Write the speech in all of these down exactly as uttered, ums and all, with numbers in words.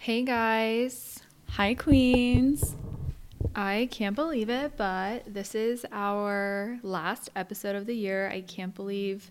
Hey guys, Hi, queens. I can't believe it, but this is our last episode of the year. I can't believe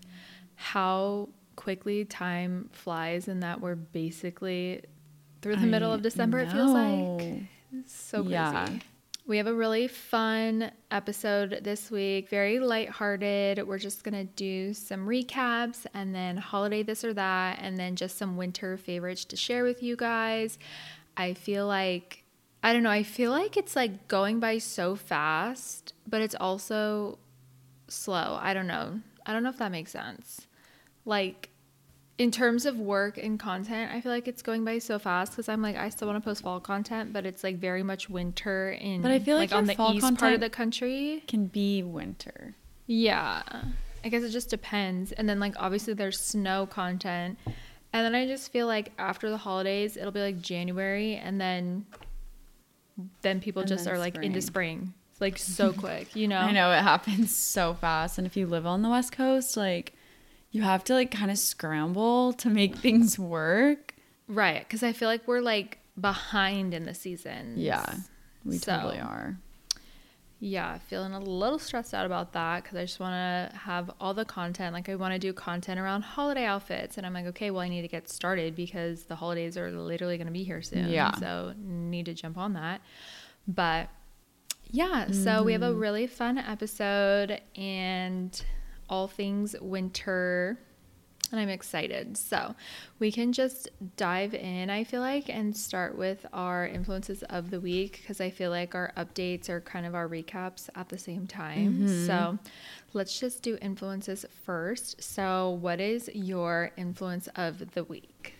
how quickly time flies and that we're basically through the middle I of December, it feels know. like. It's so crazy. Yeah. We have a really fun episode this week, very lighthearted. We're just going to do some recaps and then holiday this or that, and then just some winter favorites to share with you guys. I feel like, I don't know, I feel like it's like going by so fast, but it's also slow. I don't know. I don't know if that makes sense. Like, in terms of work and content, I feel like it's going by so fast because I'm like, I still want to post fall content, but it's like very much winter in But I feel like like on your the fall east part of content the country. Can be winter. Yeah. I guess it just depends. And then like obviously there's snow content. And then I just feel like after the holidays, it'll be like January and then then people And just then are like into spring. spring. It's like so quick, you know? I know it happens so fast. And if you live on the West Coast, like you have to like kind of scramble to make things work. Right. Because I feel like we're like behind in the seasons. Yeah, we So, totally are. Yeah, feeling a little stressed out about that because I just want to have all the content. Like I want to do content around holiday outfits. And I'm like, okay, well, I need to get started because the holidays are literally going to be here soon. Yeah. So need to jump on that. But yeah, so we have a really fun episode and all things winter. And I'm excited. So we can just dive in, I feel like, and start with our influences of the week because I feel like our updates are kind of our recaps at the same time. Mm-hmm. So let's just do influences first. So, what is your influence of the week?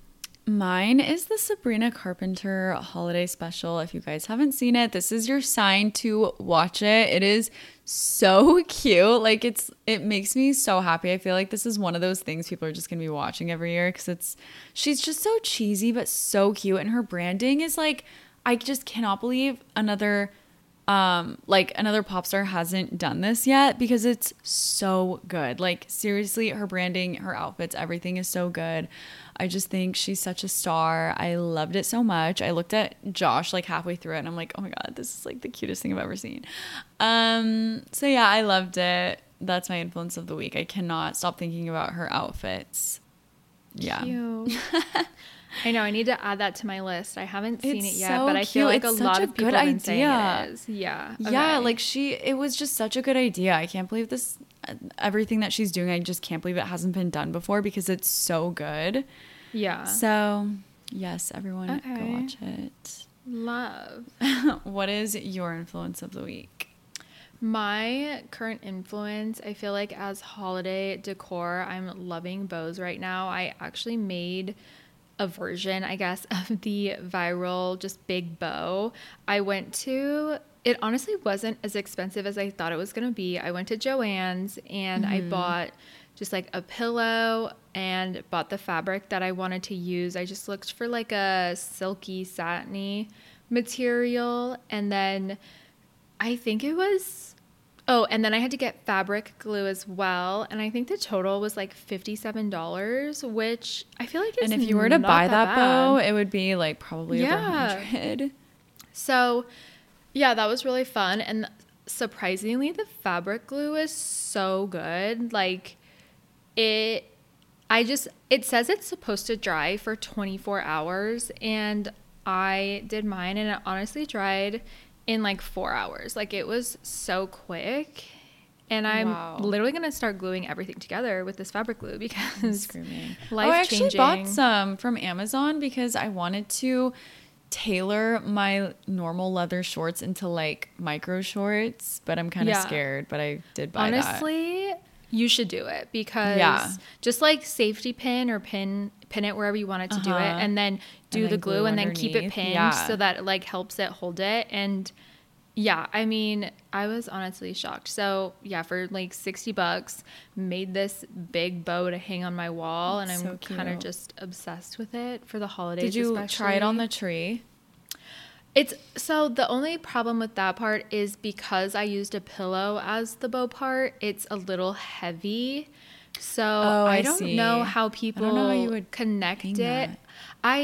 Mine is the Sabrina Carpenter holiday special. If you guys haven't seen it, this is your sign to watch it. It is so cute. Like it's it makes me so happy. I feel like this is one of those things people are just going to be watching every year cuz it's she's just so cheesy but so cute, and her branding is like I just cannot believe another um like another pop star hasn't done this yet because it's so good. Like seriously, her branding, her outfits, everything is so good. I just think she's such a star. I loved it so much. I looked at Josh like halfway through it and I'm like, oh my God, this is like the cutest thing I've ever seen. Um, so yeah, I loved it. That's my influence of the week. I cannot stop thinking about her outfits. Yeah. Cute. I know I need to add that to my list. I haven't seen It's it yet, so but I feel cute. like It's a lot such a of people good have been saying idea. it is. Yeah. Yeah, Okay. like she, it was just such a good idea. I can't believe this, everything that she's doing, I just can't believe it hasn't been done before because it's so good. Yeah. So, yes, everyone Okay. go watch it. Love. What is your influence of the week? My current influence, I feel like as holiday decor, I'm loving bows right now. I actually made a version, I guess, of the viral just big bow. I went to, it honestly wasn't as expensive as I thought it was going to be. I went to Joann's and mm-hmm. I bought just like a pillow and bought the fabric that I wanted to use. I just looked for like a silky satiny material, and then I think it was, oh, and then I had to get fabric glue as well, and I think the total was like fifty-seven dollars, which I feel like is And if you were to buy that, that bow, it would be like probably yeah. over one hundred. So, yeah, that was really fun, and surprisingly, the fabric glue is so good. Like, it, I just, it says it's supposed to dry for twenty-four hours, and I did mine, and it honestly dried in like four hours. Like it was so quick, and I'm wow. literally gonna start gluing everything together with this fabric glue because screaming. life oh, I actually changing. bought some from Amazon because I wanted to tailor my normal leather shorts into like micro shorts, but I'm kind of yeah. scared, but I did buy honestly, that. Honestly, you should do it because yeah. just like safety pin or pin pin it wherever you want it to uh-huh. do it, and then do and then the glue, glue and then keep it pinned yeah. so that it like helps it hold it. And yeah, I mean, I was honestly shocked. So yeah, for like sixty bucks, made this big bow to hang on my wall, That's and I'm so kind of just obsessed with it for the holidays. Did you especially. try it on the tree? It's so the only problem with that part is because I used a pillow as the bow part, it's a little heavy. So oh, I, I don't see. know how people I don't know how you would connect it. that. I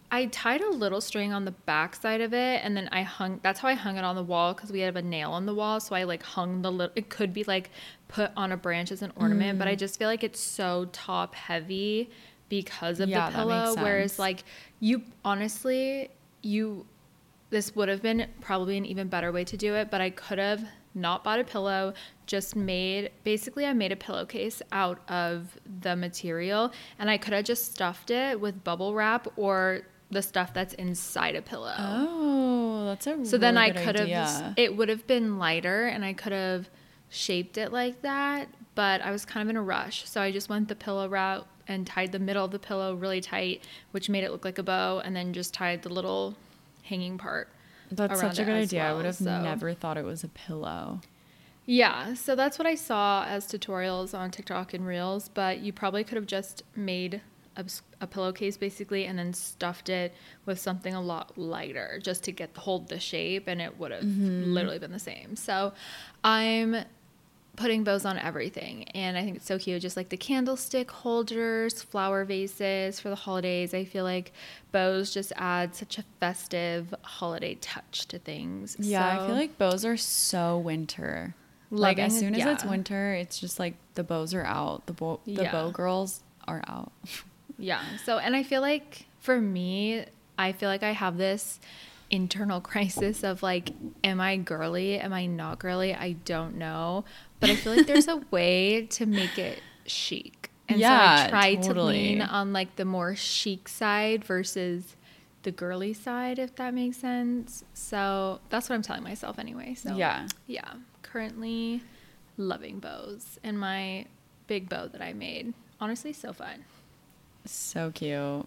I tied a little string on the back side of it, and then I hung, that's how I hung it on the wall, because we have a nail on the wall, so I like hung the little, it could be like put on a branch as an ornament, mm. but I just feel like it's so top heavy because of yeah, the pillow, whereas like you, honestly, you, this would have been probably an even better way to do it, but I could have not bought a pillow, just made, basically I made a pillowcase out of the material, and I could have just stuffed it with bubble wrap or the stuff that's inside a pillow. Oh, that's a so really then I good could idea. have, it would have been lighter, and I could have shaped it like that, but I was kind of in a rush, so I just went the pillow route and tied the middle of the pillow really tight, which made it look like a bow, and then just tied the little hanging part. That's such a good idea. Well, I would have so. never thought it was a pillow. Yeah, so that's what I saw as tutorials on TikTok and Reels, but you probably could have just made a, a pillowcase basically and then stuffed it with something a lot lighter just to get hold the shape, and it would have mm-hmm. literally been the same. So I'm putting bows on everything, and I think it's so cute, just like the candlestick holders, flower vases for the holidays. I feel like bows just add such a festive holiday touch to things. Yeah, so, I feel like bows are so winter. Like as soon as yeah. it's winter, it's just like the bows are out. The bow the yeah. bow girls are out. Yeah. So, and I feel like for me, I feel like I have this internal crisis of like, am I girly? Am I not girly? I don't know. But I feel like there's a way to make it chic. And yeah, so I try totally. to lean on like the more chic side versus the girly side, if that makes sense. So that's what I'm telling myself anyway. So yeah. Yeah. Currently loving bows, and my big bow that I made. Honestly, so fun. So cute.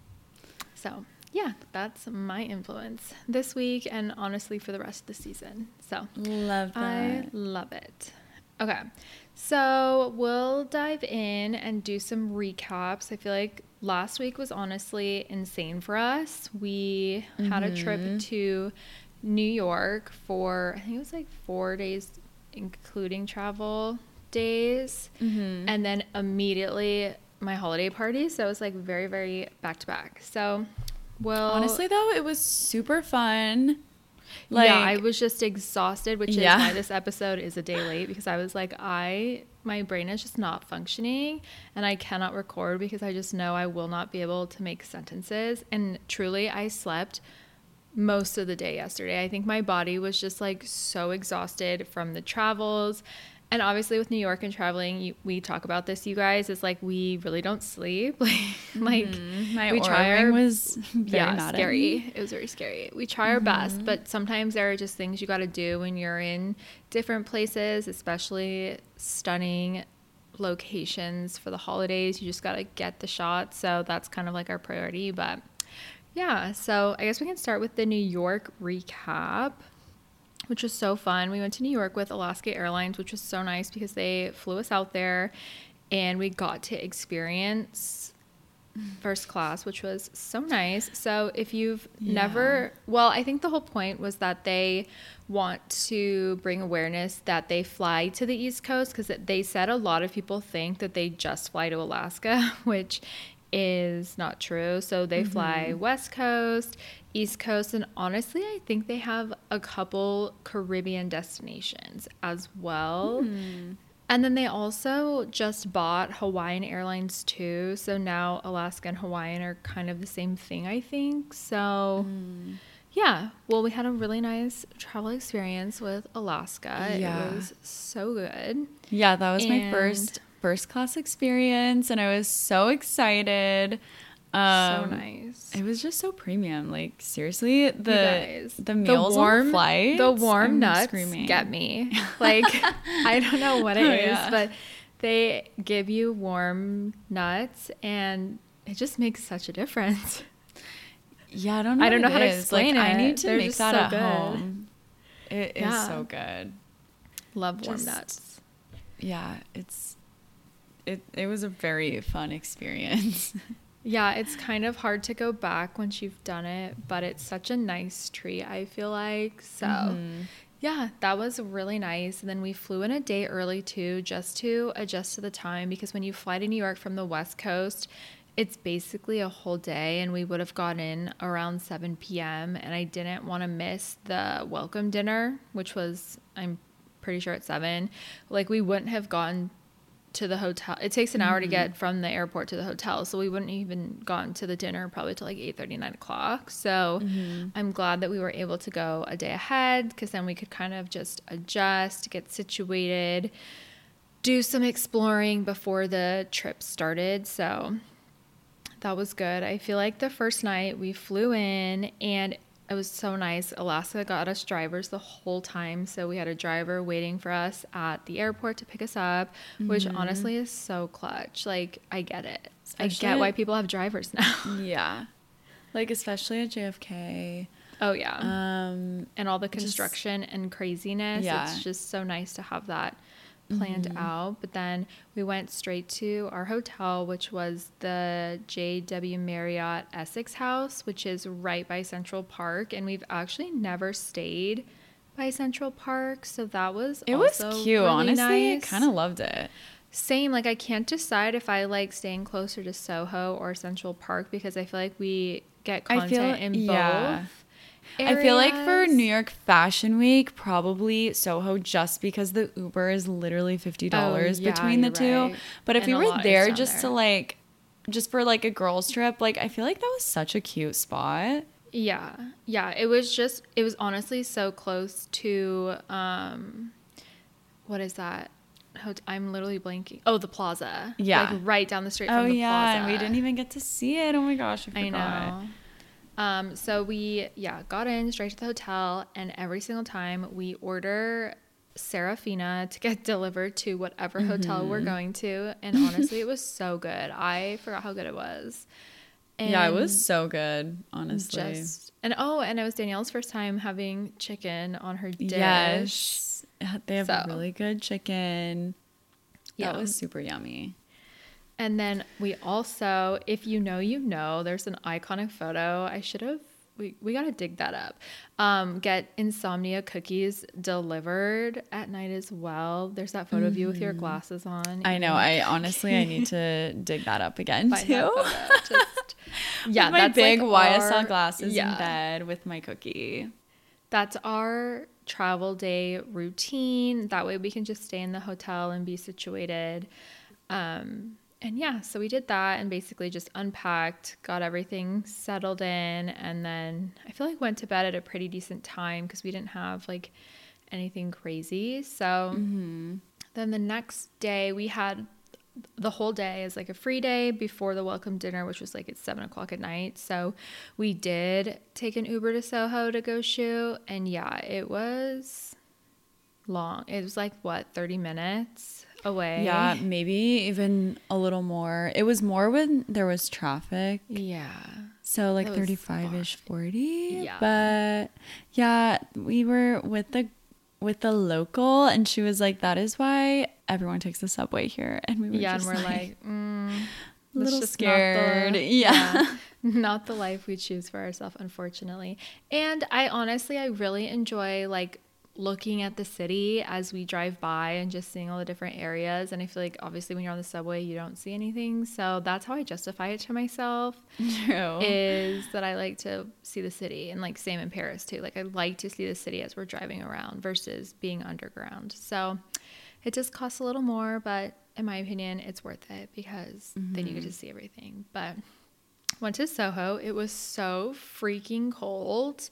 So yeah, that's my influence this week, and honestly for the rest of the season. So love that. I love it. Okay, so we'll dive in and do some recaps. I feel like last week was honestly insane for us. We mm-hmm. had a trip to New York for, I think it was like four days, including travel days, mm-hmm. and then immediately my holiday party. So it was like very, very back to back. So, well, honestly though, it was super fun. Like, yeah, I was just exhausted, which yeah. is why this episode is a day late, because I was like, I, my brain is just not functioning, and I cannot record because I just know I will not be able to make sentences. And truly, I slept most of the day yesterday. I think my body was just like so exhausted from the travels. And obviously with New York and traveling, you, we talk about this, you guys, it's like we really don't sleep. like mm-hmm. my we try our, our was very yeah not scary. It was very scary. We try our mm-hmm. best, but sometimes there are just things you got to do when you're in different places, especially stunning locations for the holidays. You just got to get the shot. So that's kind of like our priority. But yeah, so I guess we can start with the New York recap, which was so fun. We went to New York with Alaska Airlines, which was so nice because they flew us out there, and we got to experience first class, which was so nice. So if you've yeah. never, well, I think the whole point was that they want to bring awareness that they fly to the East Coast, because they said a lot of people think that they just fly to Alaska, which is not true. So they mm-hmm. fly West Coast, East Coast, and honestly, I think they have a couple Caribbean destinations as well. Mm. And then they also just bought Hawaiian Airlines too. So now Alaska and Hawaiian are kind of the same thing, I think. So mm. yeah, well, we had a really nice travel experience with Alaska. Yeah. It was so good. Yeah, that was and my first first class experience, and I was so excited. Um, so nice. It was just so premium. Like seriously, the guys, the meals the warm, on the flight, the warm I'm nuts screaming. Get me. Like I don't know what it oh, is, yeah. but they give you warm nuts, and it just makes such a difference. Yeah, I don't know. I don't know how to is. explain like, it. I need to They're make that so at good. home. It is yeah. so good. Love warm just, nuts. Yeah, it's it. It was a very fun experience. Yeah, it's kind of hard to go back once you've done it, but it's such a nice treat, I feel like. So, mm-hmm. yeah, that was really nice. And then we flew in a day early too, just to adjust to the time, because when you fly to New York from the West Coast, it's basically a whole day, and we would have gone in around seven p.m. and I didn't want to miss the welcome dinner, which was, I'm pretty sure, at seven. Like, we wouldn't have gone to the hotel. It takes an hour mm-hmm. to get from the airport to the hotel, so we wouldn't even gone to the dinner probably till like eight thirty, nine o'clock. So mm-hmm. I'm glad that we were able to go a day ahead, because then we could kind of just adjust, get situated, do some exploring before the trip started. So that was good. I feel like the first night we flew in, and it was so nice. Alaska got us drivers the whole time. So we had a driver waiting for us at the airport to pick us up, mm-hmm. which honestly is so clutch. Like, I get it. Especially, I get why people have drivers now. Yeah. Like, especially at J F K. Oh, yeah. Um, and all the construction just, and craziness. Yeah. It's just so nice to have that planned mm-hmm. out. But then we went straight to our hotel, which was the J W Marriott Essex House, which is right by Central Park, and we've actually never stayed by Central Park, so that was it also was cute. Really honestly nice. Kind of loved it. Same. Like, I can't decide if I like staying closer to Soho or Central Park, because I feel like we get content feel, in yeah. both areas. I feel like for New York Fashion Week, probably Soho, just because the Uber is literally fifty dollars oh, yeah, between the two. Right. But if and we were there just there. to like, just for like a girls trip, like I feel like that was such a cute spot. Yeah. Yeah. It was just, it was honestly so close to, um, what is that? I'm literally blanking. Oh, the Plaza. Yeah. Like right down the street oh, from the yeah, Plaza. And we didn't even get to see it. Oh my gosh. I, I know. Um, so we, yeah, got in straight to the hotel, and every single time we order Serafina to get delivered to whatever mm-hmm. hotel we're going to. And honestly, it was so good. I forgot how good it was. And yeah, it was so good, honestly. Just, and oh, and it was Danielle's first time having chicken on her dish. Yes. They have so, really good chicken. Yeah. That was super yummy. And then we also, if you know, you know, there's an iconic photo. I should have, we, we got to dig that up. Um, get Insomnia cookies delivered at night as well. There's that photo mm-hmm. of you with your glasses on. I know. I honestly, I need to dig that up again Find too. Just, yeah, with my that's big like Y S L our, glasses yeah. in bed with my cookie. That's our travel day routine. That way we can just stay in the hotel and be situated. Um, And yeah, so we did that and basically just unpacked, got everything settled in, and then I feel like went to bed at a pretty decent time because we didn't have like anything crazy. So mm-hmm. then the next day we had the whole day is like a free day before the welcome dinner, which was like at seven o'clock at night. So we did take an Uber to Soho to go shoot, and yeah, it was long. It was like what, thirty minutes away? Yeah, maybe even a little more. It was more when there was traffic. Yeah. So like thirty-five-ish, forty. Yeah. But yeah, we were with the with the local, and she was like, that is why everyone takes the subway here. And we were yeah, just and we're like, like mm, a little just scared. Not the, yeah. yeah. Not the life we choose for ourselves, unfortunately. And I honestly, I really enjoy like looking at the city as we drive by and just seeing all the different areas. And I feel like obviously when you're on the subway, you don't see anything. So that's how I justify it to myself. True. Is that I like to see the city, and like same in Paris too. Like I like to see the city as we're driving around versus being underground. So it just costs a little more, but in my opinion, it's worth it because mm-hmm. then you get to see everything. But went to Soho. It was so freaking cold.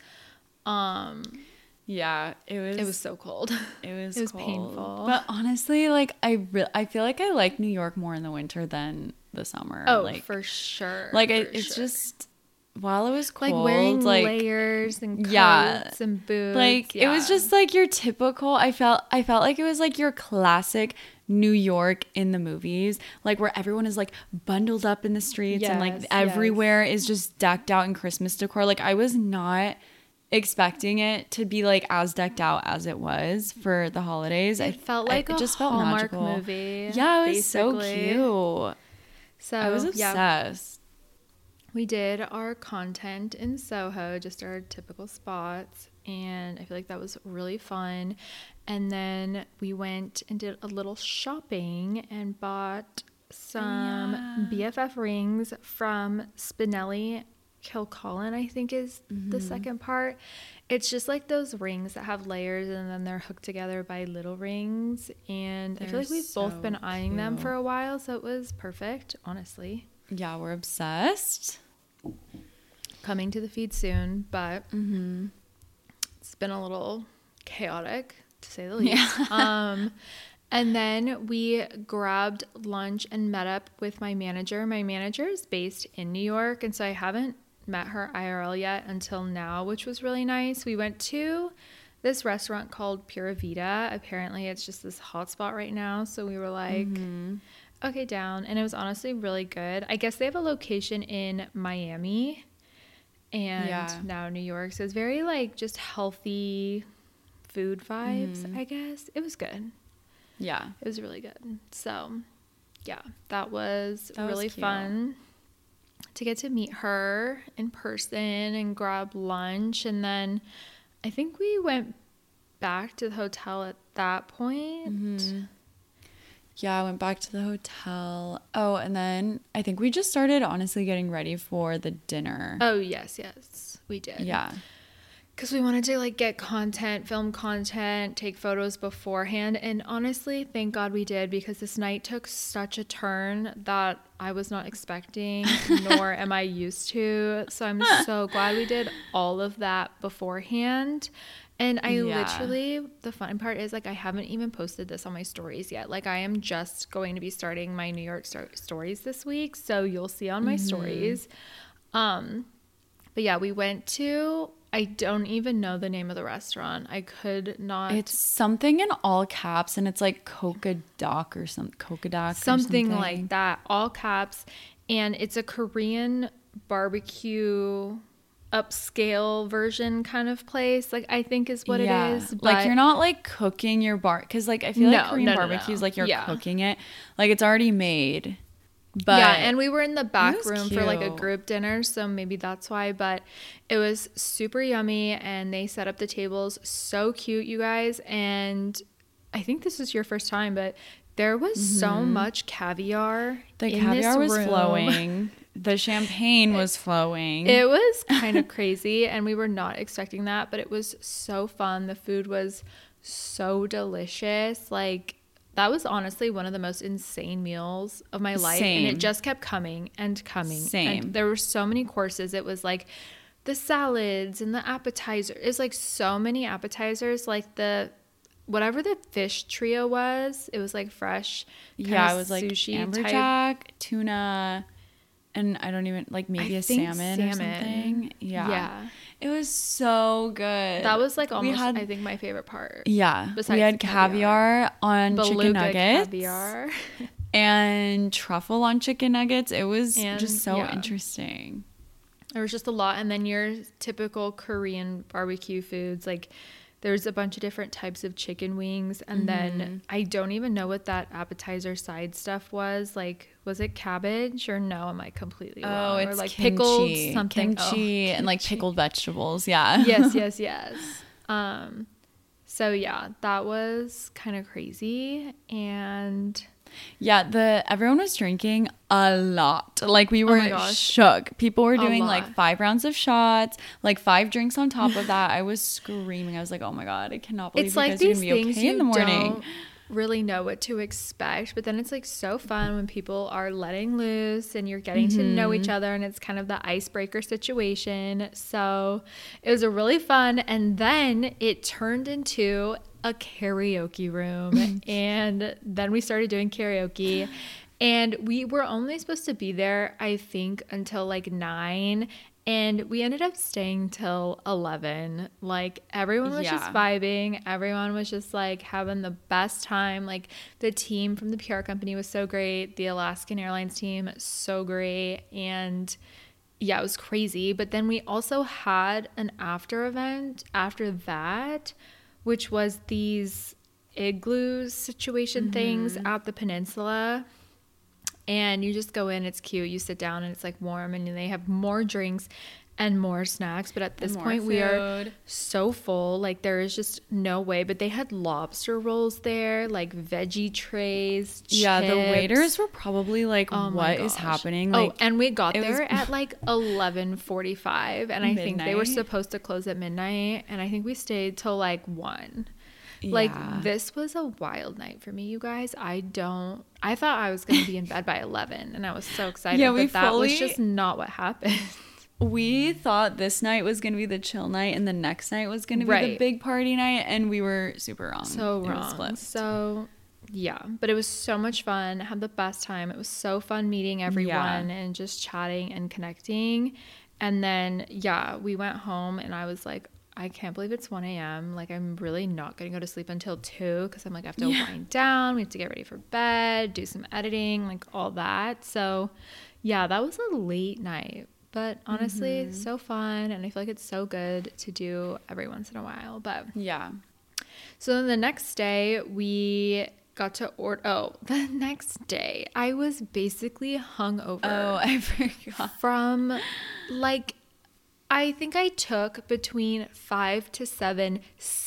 Um, Yeah, it was. It was so cold. It was. It was cold. painful. But honestly, like I, re- I feel like I like New York more in the winter than the summer. Oh, like, for sure. Like for I, it's sure. just while it was cold, like wearing like, layers and coats yeah, and boots. Like yeah. it was just like your typical. I felt. I felt like it was like your classic New York in the movies, like where everyone is like bundled up in the streets yes, and like everywhere yes. is just decked out in Christmas decor. Like I was not expecting it to be like as decked out as it was for the holidays. It I felt like I, a it just felt Hallmark magical. movie. Yeah, it was basically. so cute. So I was obsessed. Yeah, we did our content in Soho, just our typical spots, and I feel like that was really fun. And then we went and did a little shopping and bought some yeah. B F F rings from Spinelli Kilcullen, I think is Mm-hmm. the second part. It's just like those rings that have layers and then they're hooked together by little rings. And They're I feel like we've so both been eyeing them for cute. a while, so it was perfect, honestly. Yeah, we're obsessed. Coming to the feed soon, but Mm-hmm. it's been a little chaotic to say the least. Yeah. um, and then we grabbed lunch and met up with my manager. My manager is based in New York, and so I haven't met her I R L yet until now, which was really nice. We went to this restaurant called Pura Vida. Apparently, it's just this hot spot right now, so we were like, Mm-hmm. okay, down. And it was honestly really good. I guess they have a location in Miami and Yeah. now New York. So it's very like just healthy food vibes, Mhm. I guess. It was good. Yeah. It was really good. So yeah, that was That was really cute. fun to get to meet her in person and grab lunch. And then I think we went back to the hotel at that point. Mm-hmm. Yeah, I went back to the hotel. Oh, and then I think we just started honestly getting ready for the dinner. Oh, yes, yes, we did. Yeah. Because we wanted to like get content, film content, take photos beforehand. And honestly, thank God we did, because this night took such a turn that I was not expecting, nor am I used to. So I'm so glad we did all of that beforehand. And I Yeah. literally, the fun part is like I haven't even posted this on my stories yet. Like I am just going to be starting my New York star- stories this week. So you'll see on my Mm-hmm. stories. Um, but yeah, we went to, I don't even know the name of the restaurant. I could not. It's something in all caps, and it's like Coca Doc or some Coca Doc something, or something like that, all caps. And it's a Korean barbecue upscale version kind of place, like I think is what Yeah. it is. But Like you're not like cooking your bar, because like I feel like No, Korean no, no, barbecue is no. like you're Yeah. cooking it, like it's already made. But yeah, and we were in the back was room for like a cute. group dinner, so maybe that's why. But it was super yummy, and they set up the tables so cute, you guys. And I think this is your first time, but there was so much caviar. the in caviar this was room. flowing. The champagne was flowing. It was kind of crazy, and we were not expecting that, but it was so fun. The food was so delicious. Like, that was honestly one of the most insane meals of my life. Same. And it just kept coming and coming. Same. And there were so many courses. It was like the salads and the appetizers. It's like so many appetizers. Like the, whatever the fish trio was, it was like fresh. yeah, kinda it was like sushi type. amberjack, tuna, and I don't even like maybe I a think salmon, or salmon. something. Yeah. Yeah. It was so good. That was like We almost, had- I think, my favorite part. Yeah. Besides We had caviar. caviar, on chicken Beluga nuggets caviar. and truffle on chicken nuggets. It was And, just so yeah. interesting. There was just a lot. And then your typical Korean barbecue foods, like there's a bunch of different types of chicken wings. And Mm-hmm. then I don't even know what that appetizer side stuff was. Like, was it cabbage or no? Am I completely Oh, wrong? it's or like kimchi, pickled something. kimchi, Oh, and like kimchi. pickled vegetables. Yeah. yes, yes, yes. Um, so yeah, that was kind of crazy. And Yeah, the everyone was drinking a lot. Like we Oh were my gosh. shook. People were doing lot. like five rounds of shots, like five drinks on top of that. I was screaming. I was like, "Oh my god, I cannot believe it's you like guys are these gonna be things okay you in the morning." don't really know what to expect, but then it's like so fun when people are letting loose and you're getting to know Mm-hmm. each other, and it's kind of the icebreaker situation. So it was a really fun, and then it turned into a karaoke room, and then we started doing karaoke. And we were only supposed to be there, I think, until like nine. And we ended up staying till eleven. Like, everyone was just Yeah. vibing. Everyone was just like having the best time. Like, the team from the P R company was so great. The Alaskan Airlines team, so great. And yeah, it was crazy. But then we also had an after event after that, which was these igloo situation things at the peninsula. And you just go in, it's cute. You sit down and it's like warm, and they have more drinks. and more snacks, but at this more point we are food. so full, like there is just no way. But they had lobster rolls there, like veggie trays, Yeah, the chips. waiters were probably like, Oh my what is gosh. happening? Oh, Like, and we got it was- there at like eleven forty-five, and I think they were Midnight? supposed to close at midnight, and I think we stayed till like one. Like yeah. this was a wild night for me, you guys. I don't I thought I was going to be in bed by eleven, and I was so excited, Yeah, we but that was fully- just not what happened. We thought this night was going to be the chill night and the next night was going to be the Right. big party night, and we were super wrong. So It was wrong. flipped. So yeah, but it was so much fun. I had the best time. It was so fun meeting everyone and just chatting and connecting. And then yeah, we went home, and I was like, I can't believe it's one a.m. Like I'm really not going to go to sleep until two, because I'm like, I have to Yeah. wind down. We have to get ready for bed, do some editing, like all that. So yeah, that was a late night. But honestly, Mm-hmm. so fun, and I feel like it's so good to do every once in a while. But Yeah. so then the next day we got to order. Oh, the next day I was basically hungover Oh, I forgot. from like, I think I took between five to seven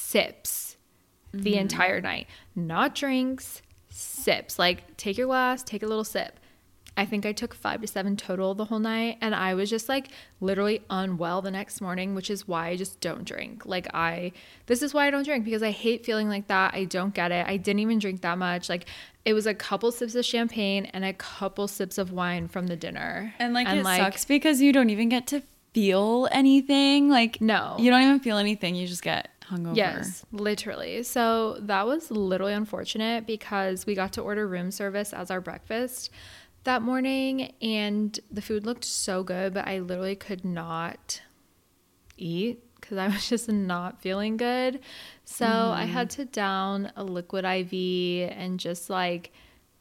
sips the Mm-hmm. entire night. Not drinks, sips. Like take your glass, take a little sip. I think I took five to seven total the whole night, and I was just like literally unwell the next morning, which is why I just don't drink. Like I, this is why I don't drink, because I hate feeling like that. I don't get it. I didn't even drink that much. Like it was a couple sips of champagne and a couple sips of wine from the dinner. And like it sucks because you don't even get to feel anything. Like No. you don't even feel anything. You just get hungover. Yes, literally. So that was literally unfortunate, because we got to order room service as our breakfast that morning, and the food looked so good, but I literally could not eat because I was just not feeling good. So I had to down a liquid I V and just like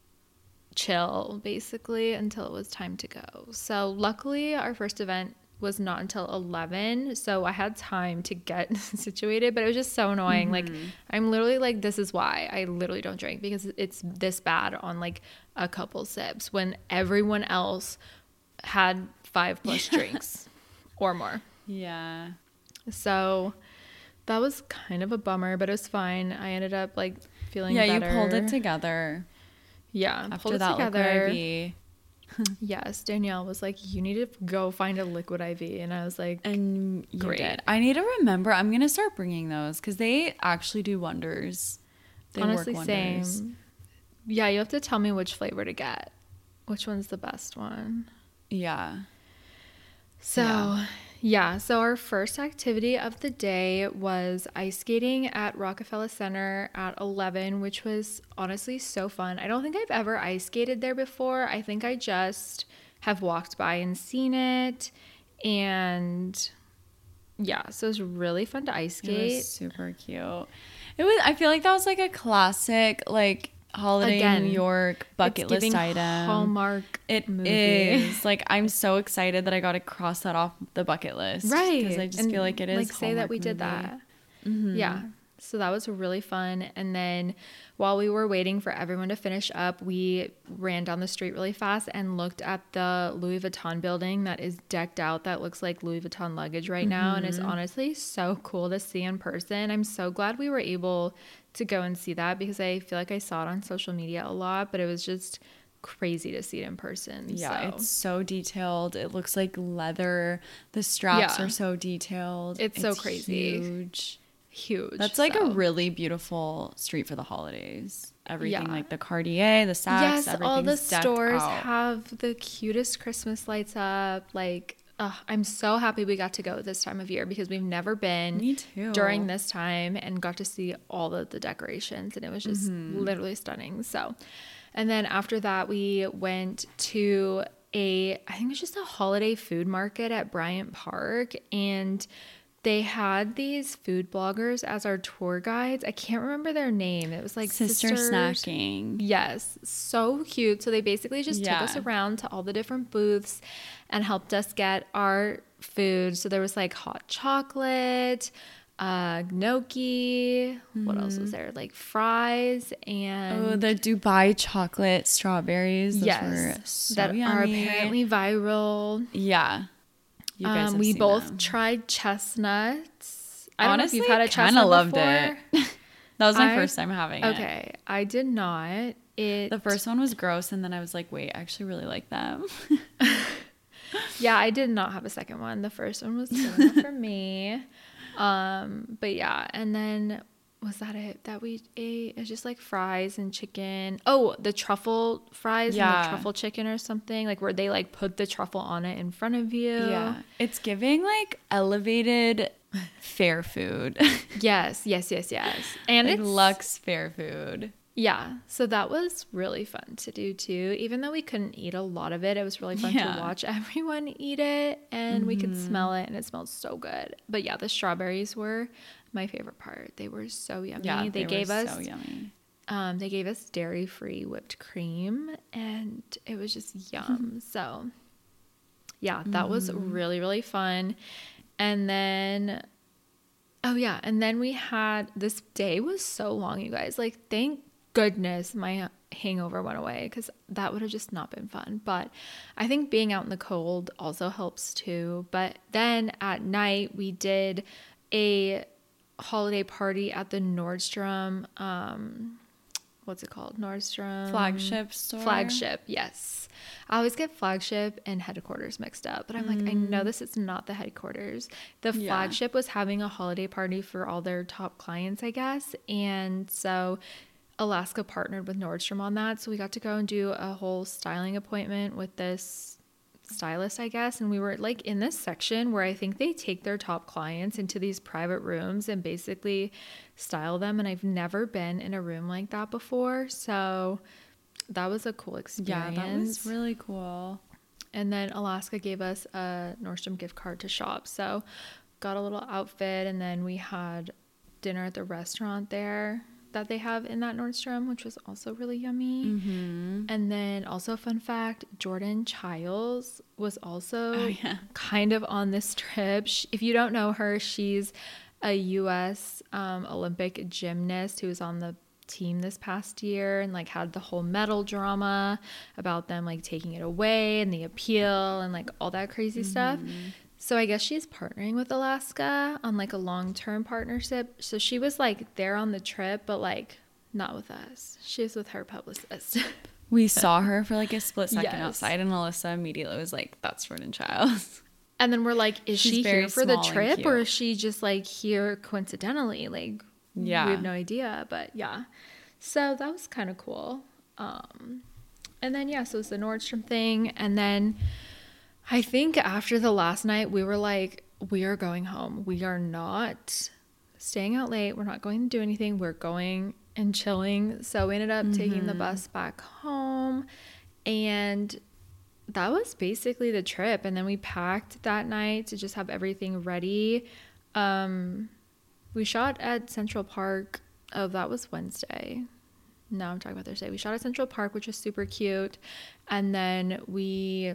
chill basically until it was time to go. So luckily our first event was not until eleven, so I had time to get situated, but it was just so annoying. Like I'm literally like, this is why I literally don't drink, because it's this bad on like a couple sips when everyone else had five plus drinks or more. Yeah. So that was kind of a bummer, but it was fine. I ended up like feeling Yeah, better. you pulled it together Yeah, after pulled it that together. liquid I V. Yes, Danielle was like, you need to go find a liquid I V, and I was like, And you Great. did. I need to remember. I'm gonna start bringing those because they actually do wonders. They honestly, work wonders. same. Yeah, you have to tell me which flavor to get. Which one's the best one? Yeah. So, Yeah. yeah. So our first activity of the day was ice skating at Rockefeller Center at eleven, which was honestly so fun. I don't think I've ever ice skated there before. I think I just have walked by and seen it. And yeah, so it was really fun to ice It skate. was super cute. It was. I feel like that was like a classic, like holiday Again, New York bucket It's list giving item. Hallmark It is movie. like I'm so excited that I got to cross that off the bucket list, Right. Because I just And, feel like it is like say that Hallmark we did movie. that. Mhm. Yeah. So that was really fun. And then while we were waiting for everyone to finish up, we ran down the street really fast and looked at the Louis Vuitton building that is decked out. That looks like Louis Vuitton luggage right now. And it's honestly so cool to see in person. I'm so glad we were able to go and see that, because I feel like I saw it on social media a lot, but it was just crazy to see it in person. Yeah, so. it's so detailed. It looks like leather. The straps Yeah. are so detailed. It's so crazy. Huge. huge. That's like so. a really beautiful street for the holidays. Everything Yeah. like the Cartier, the Saks, Yes, all the everything's decked stores out. have the cutest Christmas lights up. Like, ugh, I'm so happy we got to go this time of year, because we've never been Me too. during this time and got to see all of the decorations, and it was just Mm-hmm. literally stunning. So, and then after that, we went to a, I think it was just a holiday food market at Bryant Park, and they had these food bloggers as our tour guides. I can't remember their name. It was like Sister Sisters. snacking. Yes, so cute. So they basically just Yeah. took us around to all the different booths and helped us get our food. So there was like hot chocolate, uh, gnocchi. What else was there? Like fries and Oh, the Dubai chocolate strawberries. Those were yes, so that yummy. are apparently viral. Yeah. you guys Um, have we seen both them. tried chestnuts. I don't Honestly, know if you've had a kind chestnut of loved before. it. That was my I- first time having it. Okay, I did not. It The first one was gross, and then I was like, wait, I actually really like them. Yeah, I did not have a second one. The first one was good enough for me. Um, but yeah, and then was that it that we ate? It was just like fries and chicken. Oh, the truffle fries and Yeah. the truffle chicken or something, like where they like put the truffle on it in front of you. Yeah. It's giving like elevated fair food. Yes, yes, yes, yes. And Like it's luxe fair food. Yeah, so that was really fun to do too. Even though we couldn't eat a lot of it, it was really fun Yeah. to watch everyone eat it, and we could smell it, and it smelled so good. But yeah, the strawberries were my favorite part. They were so yummy. Yeah, they, they, gave were us so yummy. um, they gave us dairy-free whipped cream, and it was just yum. So yeah, that was really really fun. And then oh yeah, and then we had this day was so long, you guys. Like thank goodness my hangover went away, because that would have just not been fun. But I think being out in the cold also helps too. But then at night we did a holiday party at the Nordstrom um what's it called? Nordstrom Flagship store. Flagship, yes. I always get flagship and headquarters mixed up, but I'm like, I know this is not the headquarters. The Yeah. flagship was having a holiday party for all their top clients, I guess. And so Alaska partnered with Nordstrom on that. So we got to go and do a whole styling appointment with this stylist, I guess. And we were like in this section where I think they take their top clients into these private rooms and basically style them. And I've never been in a room like that before. So that was a cool experience. Yeah, that was really cool. And then Alaska gave us a Nordstrom gift card to shop. So got a little outfit, and then we had dinner at the restaurant there that they have in that Nordstrom, which was also really yummy. Mm-hmm. And then also a fun fact, Jordan Childs was also Oh, yeah. kind of on this trip. She, if you don't know her, she's a U S um, Olympic gymnast who was on the team this past year and like had the whole medal drama about them like taking it away and the appeal and like all that crazy Mm-hmm. stuff. So I guess she's partnering with Alaska on like a long-term partnership. So she was like there on the trip, but like not with us. She was with her publicist. We saw her for like a split second Yes. outside, and Alyssa immediately was like, that's Jordan Childs. And then we're like, is She's she very here for the small and trip, or cute. is she just like here coincidentally? Like, Yeah. we have no idea, but yeah. So that was kind of cool. Um, and then yeah, so it's the Nordstrom thing, and then I think after the last night, we were like, we are going home. We are not staying out late. We're not going to do anything. We're going and chilling. So we ended up taking the bus back home, and that was basically the trip. And then we packed that night to just have everything ready. Um, we shot at Central Park. Oh, that was Wednesday. No, I'm talking about Thursday. We shot at Central Park, which was super cute. And then we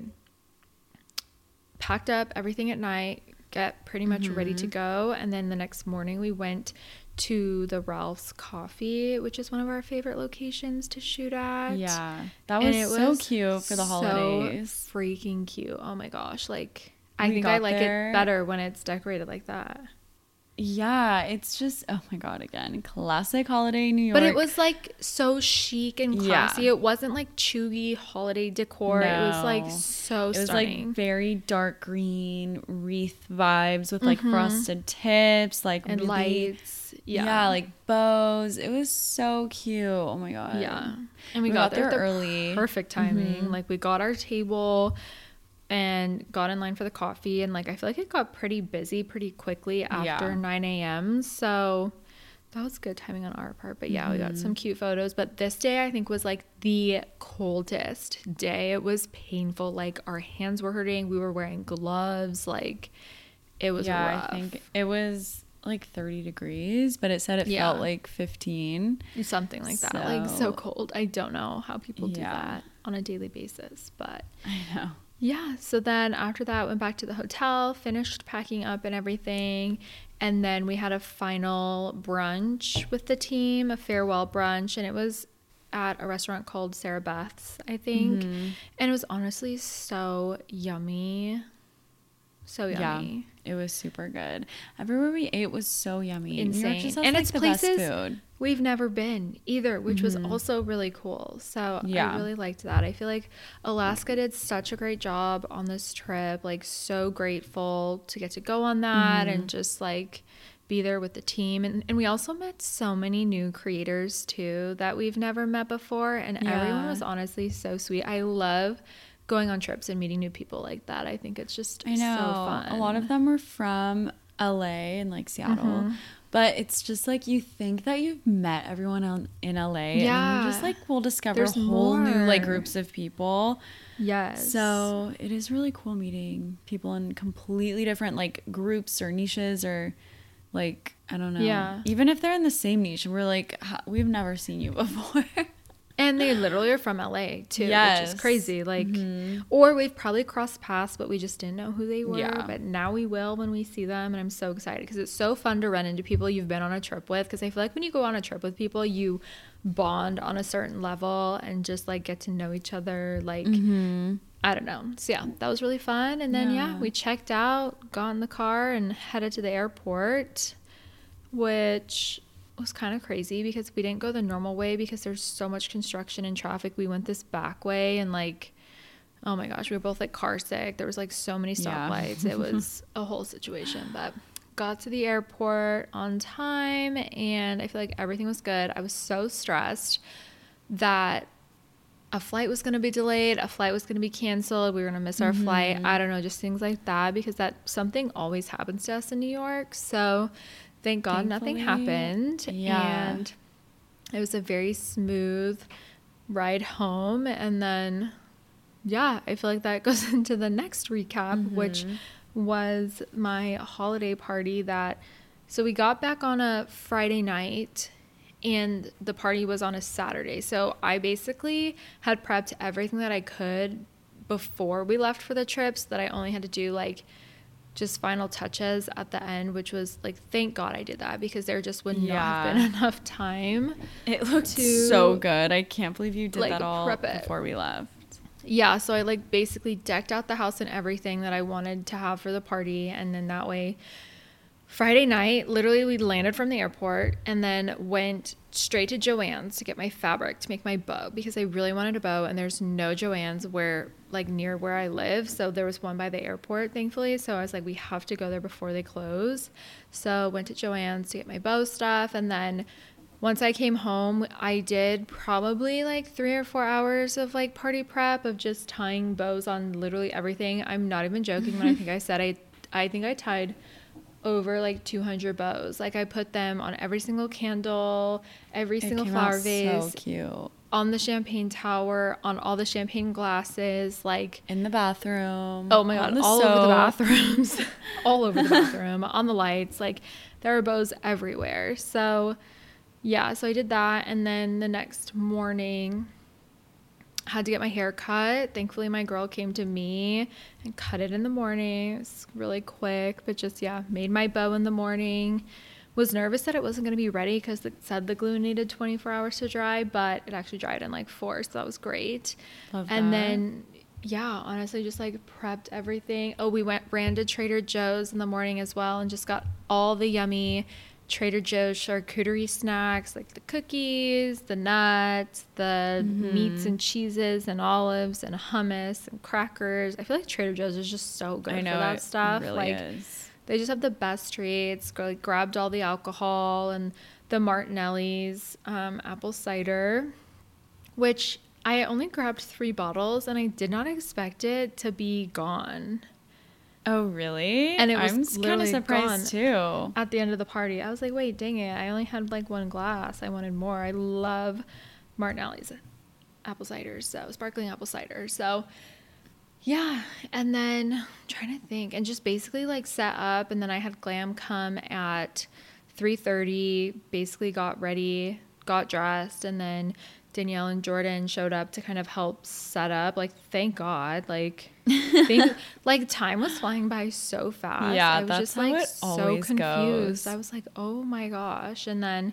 packed up everything at night, get pretty much Mm-hmm. ready to go. And then the next morning we went to the Ralph's Coffee, which is one of our favorite locations to shoot at. Yeah, that And was it so was cute for the so holidays. freaking cute. Oh my gosh. Like, I We think I got like there- it better when it's decorated like that. Yeah, it's just, oh my God, again, classic holiday New York. But it was like so chic and Yeah. classy. It wasn't like chuggy holiday decor. It was like No. so It was stunning. like very dark green wreath vibes with like frosted tips, like and really- lights. Yeah. yeah, like bows. It was so cute. Oh my God. Yeah. And we, We got, got there, there at the early. perfect timing. Mhm. Like we got our table and got in line for the coffee, and like I feel like it got pretty busy pretty quickly after Yeah. nine a.m. So that was good timing on our part. But yeah, we got some cute photos. But this day I think was like the coldest day. It was painful. Like our hands were hurting. We were wearing gloves. Like it was yeah, rough. I think it was like thirty degrees, but it said it Yeah. felt like fifteen. Something like that. Like so So- cold. I don't know how people do Yeah. that on a daily basis, but I know. yeah, so then after that, went back to the hotel, finished packing up and everything, and then we had a final brunch with the team, a farewell brunch, and it was at a restaurant called Sarah Beth's, I think, Mhm. and it was honestly so yummy. So yummy. Yeah, it was super good. Everywhere we ate was so yummy. Insane. New York just has, and like, it's the places best food. we've never been either, which Mhm. was also really cool. So Yeah. I really liked that. I feel like Alaska did such a great job on this trip. Like, so grateful to get to go on that Mhm. and just like be there with the team. And, and we also met so many new creators too that we've never met before. And everyone Yeah. was honestly so sweet. I love going on trips and meeting new people like that. I think it's just I know. so fun. A lot of them were from L A and like Seattle. Mhm. But it's just like you think that you've met everyone on, in L A. And then Yeah. you just like will discover There's whole new like more. groups of people. Yes. So it is really cool meeting people in completely different like groups or niches or like, I don't know. Yeah. Even if they're in the same niche and we're like, "Ha- we've never seen you before. And they literally are from L A too, which Yes. is crazy. Like, Mhm. or we've probably crossed paths, but we just didn't know who they were. Yeah. But now we will when we see them, and I'm so excited because it's so fun to run into people you've been on a trip with. Because I feel like when you go on a trip with people, you bond on a certain level and just like get to know each other. Like, Mhm. I don't know. So yeah, that was really fun. And then yeah, Yeah. we checked out, got in the car, and headed to the airport, which was kind of crazy because we didn't go the normal way because there's so much construction and traffic. We went this back way and like, oh my gosh, we were both like car sick. There was like so many Yeah. stoplights. It was a whole situation, but got to the airport on time and I feel like everything was good. I was so stressed that a flight was going to be delayed, a flight was going to be canceled, we were going to miss our Mhm. flight. I don't know, just things like that because that something always happens to us in New York. So thank God nothing Thankfully, happened. yeah. And it was a very smooth ride home. And then, yeah, I feel like that goes into the next recap, which Mhm. was my holiday party that, so we got back on a Friday night and the party was on a Saturday. So I basically had prepped everything that I could before we left for the trip so that I only had to do like just final touches at the end, which was like, thank God I did that because there just would not have been Yeah. enough time. It looked to, so good. I can't believe you did like, that all prep it. before we left. Yeah, so I like basically decked out the house and everything that I wanted to have for the party. And then that way, Friday night, literally we landed from the airport and then went straight to Joann's to get my fabric to make my bow because I really wanted a bow and there's no Joann's where like near where I live. So there was one by the airport, thankfully. So I was like, we have to go there before they close. So went to Joann's to get my bow stuff. And then once I came home, I did probably like three or four hours of like party prep of just tying bows on literally everything. I'm not even joking when I think I said I, I think I tied over like two hundred bows. Like I put them on every single candle, every It single came flower out vase, so cute. on the champagne tower, on all the champagne glasses, like In the bathroom. oh my on god, the all over the soap. bathrooms, all over the bathroom, on the lights, like there were bows everywhere. So yeah, so I did that, and then the next morning had to get my hair cut. Thankfully my girl came to me and cut it in the morning. It was really quick, but just yeah, made my bow in the morning. Was nervous that it wasn't going to be ready because it said the glue needed twenty-four hours to dry, but it actually dried in like four, so that was great. Love And that. then yeah, honestly just like prepped everything. Oh, we went ran to Trader Joe's in the morning as well and just got all the yummy Trader Joe's charcuterie snacks, like the cookies, the nuts, the Mhm. meats and cheeses and olives and hummus and crackers. I feel like Trader Joe's is just so good I know for that it stuff. really like is. they just have the best treats. Like, grabbed all the alcohol and the Martinelli's um, apple cider, which I only grabbed three bottles and I did not expect it to be gone Oh, really? And it was I'm kind of literally surprised too. at the end of the party. I was like, wait, dang it. I only had like one glass. I wanted more. I love Martinelli's apple cider, so sparkling apple cider. So yeah, and then I'm trying to think and just basically like set up, and then I had Glam come at three thirty, basically got ready, got dressed, and then Danielle and Jordan showed up to kind of help set up. Like, thank God. Like, think, like time was flying by so fast. Yeah, I was that's just how like it so always confused. goes. I was like, oh my gosh. And then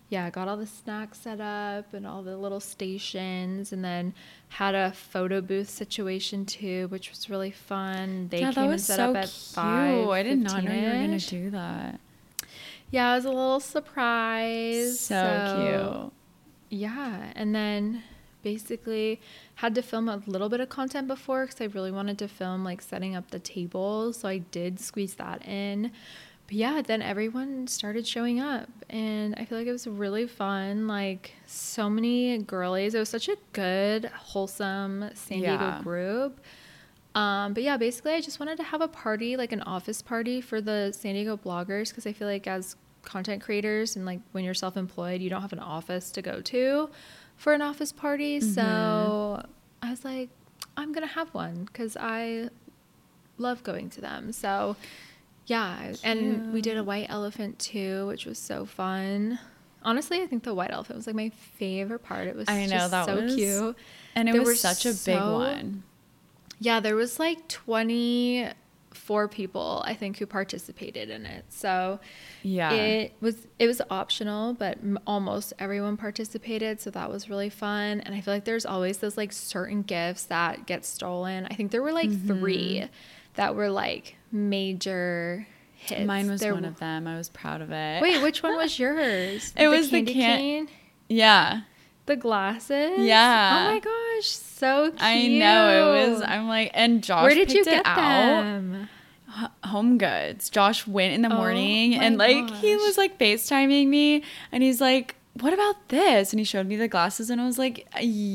yeah, got all the snacks set up and all the little stations, and then had a photo booth situation too, which was really fun. They Yeah, came that and was set so up at cute. five. I did not know you were gonna do that. Yeah, it was a little surprise. So, So cute. yeah, and then basically had to film a little bit of content before because I really wanted to film like setting up the table, so I did squeeze that in. But yeah, then everyone started showing up, and I feel like it was really fun. Like, so many girlies. It was such a good, wholesome San Diego Yeah. group. Um, but yeah, basically I just wanted to have a party, like an office party for the San Diego bloggers, because I feel like as content creators and like when you're self-employed, you don't have an office to go to for an office party. Mm-hmm. So I was like, I'm going to have one because I love going to them. So yeah, and we did a white elephant too, which was so fun. Honestly, I think the white elephant was like my favorite part. It was I know, just that so was cute. And it There was were such a big so- one. Yeah, there was like twenty-four people, I think, who participated in it. So Yeah. it was it was optional, but m- almost everyone participated, so that was really fun. And I feel like there's always those like certain gifts that get stolen. I think there were like Mm-hmm. three that were like major hits. Mine was There one w- of them. I was proud of it. Wait, which one was yours? It was the candy can- cane, Yeah. the glasses. Yeah. Oh my gosh, so cute. I know it was. I'm like, and Josh Where did picked you it get out. them? H- Home Goods. Josh went in the Oh morning my and like he gosh. was like FaceTiming me and he's like, "What about this?" And he showed me the glasses and I was like,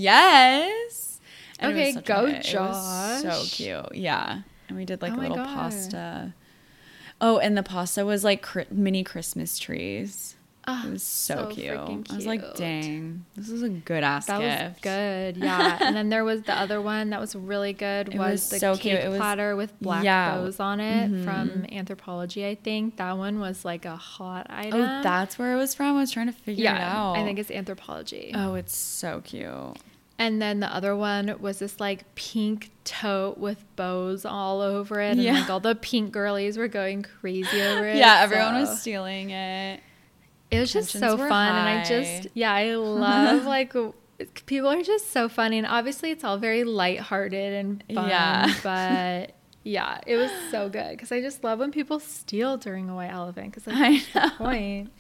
"Yes." And it was Okay, such go a- it was so Josh. cute. Yeah. And we did like Oh a my little God. pasta. Oh, and the pasta was like cri- mini Christmas trees. Ah, It was so, so cute. freaking I was like, cute. dang, this is a good ass That gift. was good, yeah. And then there was the other one that was really good. It Was was the so cake cute. It was- platter with black yeah. bows on it Mhm. from Anthropologie, I think. That one was like a hot item. Oh, that's where it was from. I was trying to figure yeah. it out. I think it's Anthropologie. Oh, it's so cute. And then the other one was this like pink tote with bows all over it, and Yeah. like all the pink girlies were going crazy over it. Yeah, everyone so- was stealing it. It was just Tensions so were fun, and I high. just yeah, I love like w- people are just so funny, and obviously it's all very lighthearted and fun. Yeah. But yeah, it was so good because I just love when people steal during a white elephant because I that's the point.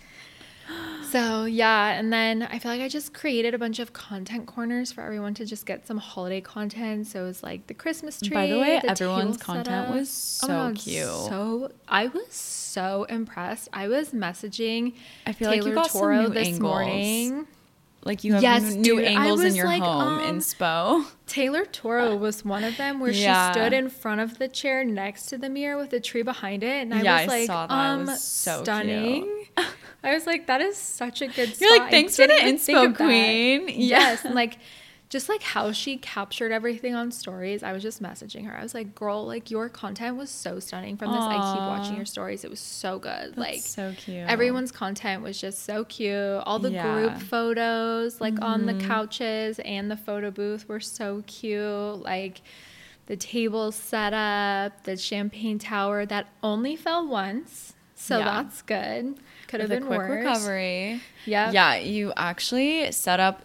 So yeah, and then I feel like I just created a bunch of content corners for everyone to just get some holiday content. So it was like the Christmas tree. By the way, the everyone's table content setup. was Oh my so God, cute. So I was so impressed. I was messaging I feel like Taylor you got some Toro new this angles. morning. Like you have Yes, n- new dude, I angles in was your like, home in um, Spo. Taylor Toro was one of them where Yeah. she stood in front of the chair next to the mirror with a tree behind it, and I Yeah, was I like, saw that. It um, was so stunning. cute. I was like, that is such a good spot. You're like, I thanks for the didn't even think inspo of that. queen. Yeah. Yes, and like just like how she captured everything on stories. I was just messaging her. I was like, girl, like your content was so stunning from this. I keep watching Aw. your stories. It was so good. That's like so cute. everyone's content was just so cute. All the Yeah. group photos, like on the Mhm. couches and the photo booth, were so cute. Like the table set up, the champagne tower that only fell once, so Yeah. that's good. Could have With a been quick worse. recovery. Yep. Yeah, you actually set up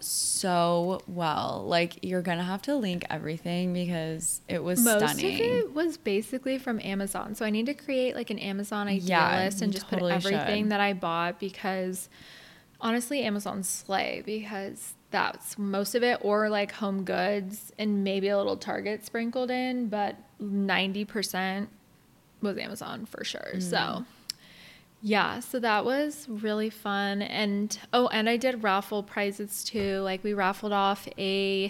so well. Like you're gonna have to link everything because it was Most stunning. of it was basically from Amazon. So I need to create like an Amazon idea Yeah, list and you just totally put everything should. that I bought because honestly, Amazon's slay because that's most of it, or like Home Goods and maybe a little Target sprinkled in, but ninety percent was Amazon for sure. Mm. So yeah, so that was really fun. And oh, and I did raffle prizes too. Like we raffled off a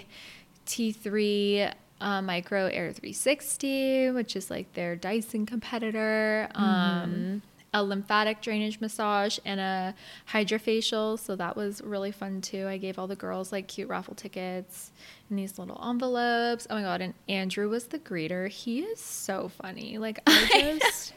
T three uh, Micro Air three sixty, which is like their Dyson competitor, um, a lymphatic drainage massage, and a hydrofacial. So that was really fun too. I gave all the girls like cute raffle tickets in these little envelopes. Oh my God. And Andrew was the greeter. He is so funny. Like I just...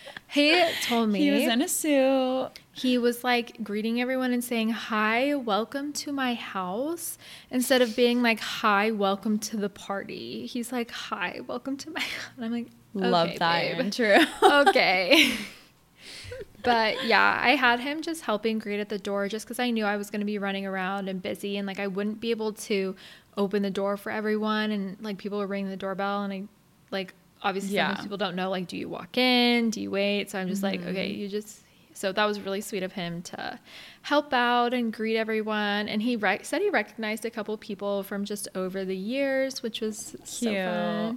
He told me He was in a suit. he was like greeting everyone and saying, "Hi, welcome to my house," instead of being like, "Hi, welcome to the party." He's like, "Hi, welcome to my," and I'm like, Love "Okay, that, babe. Andrew. Okay." But yeah, I had him just helping greet at the door just because I knew I was going to be running around and busy and like I wouldn't be able to open the door for everyone and like people were ringing the doorbell and I like obviously Yeah. sometimes people don't know like do you walk in, do you wait? So I'm just Mm-hmm. like, okay, you just so that was really sweet of him to help out and greet everyone. And he rec- said he recognized a couple people from just over the years, which was so Cute. fun.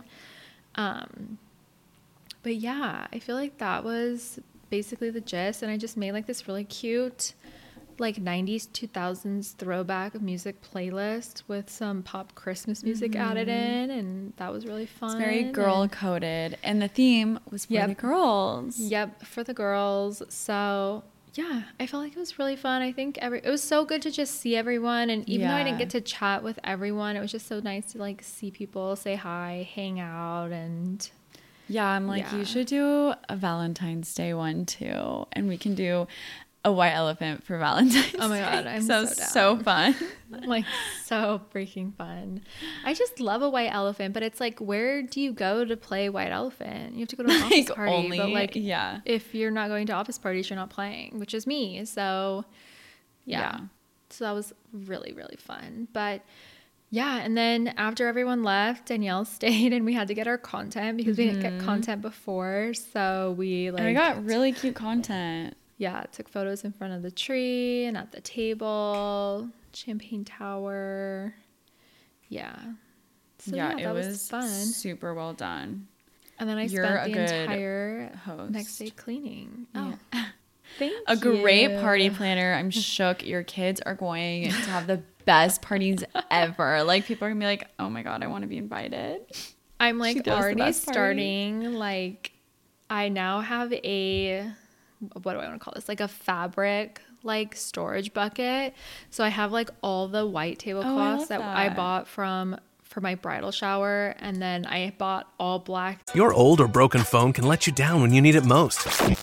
Um, but yeah, I feel like that was basically the gist. And I just made like this really cute, like nineties, two thousands throwback music playlist with some pop Christmas music Mm-hmm. added in. And that was really fun. It's very girl And- coded. And the theme was for Yep. the girls. Yep, for the girls. So yeah, I felt like it was really fun. I think every it was so good to just see everyone, and even though I didn't Yeah. get to chat with everyone, it was just so nice to like see people, say hi, hang out, and Yeah, I'm like, Yeah. you should do a Valentine's Day one too. And we can do a white elephant for Valentine's Oh my Day. God, I'm so, so down. so fun. like so freaking fun. I just love a white elephant, but it's like, where do you go to play white elephant? You have to go to an office Like, party, only, but like, yeah. if you're not going to office parties, you're not playing, which is me. So yeah. Yeah. So that was really, really fun. But yeah, and then after everyone left, Danielle stayed and we had to get our content because we didn't get content before. So we like And I got really cute content. yeah, took photos in front of the tree and at the table, champagne tower. Yeah. So yeah, yeah, it that was, was fun. super well done. And then I You're spent a the good entire host. next day cleaning. Yeah. Oh. Thank A great you. party planner. I'm shook. Your kids are going to have the best parties ever. Like, people are going to be like, oh my God, I want to be invited. I'm She like throws the already best party. starting like I now have a what do I want to call this? Like a fabric like storage bucket. So I have like all the white tablecloths love that, I that. bought from for my bridal shower, and then I bought all black. Your old or broken phone can let you down when you need it most.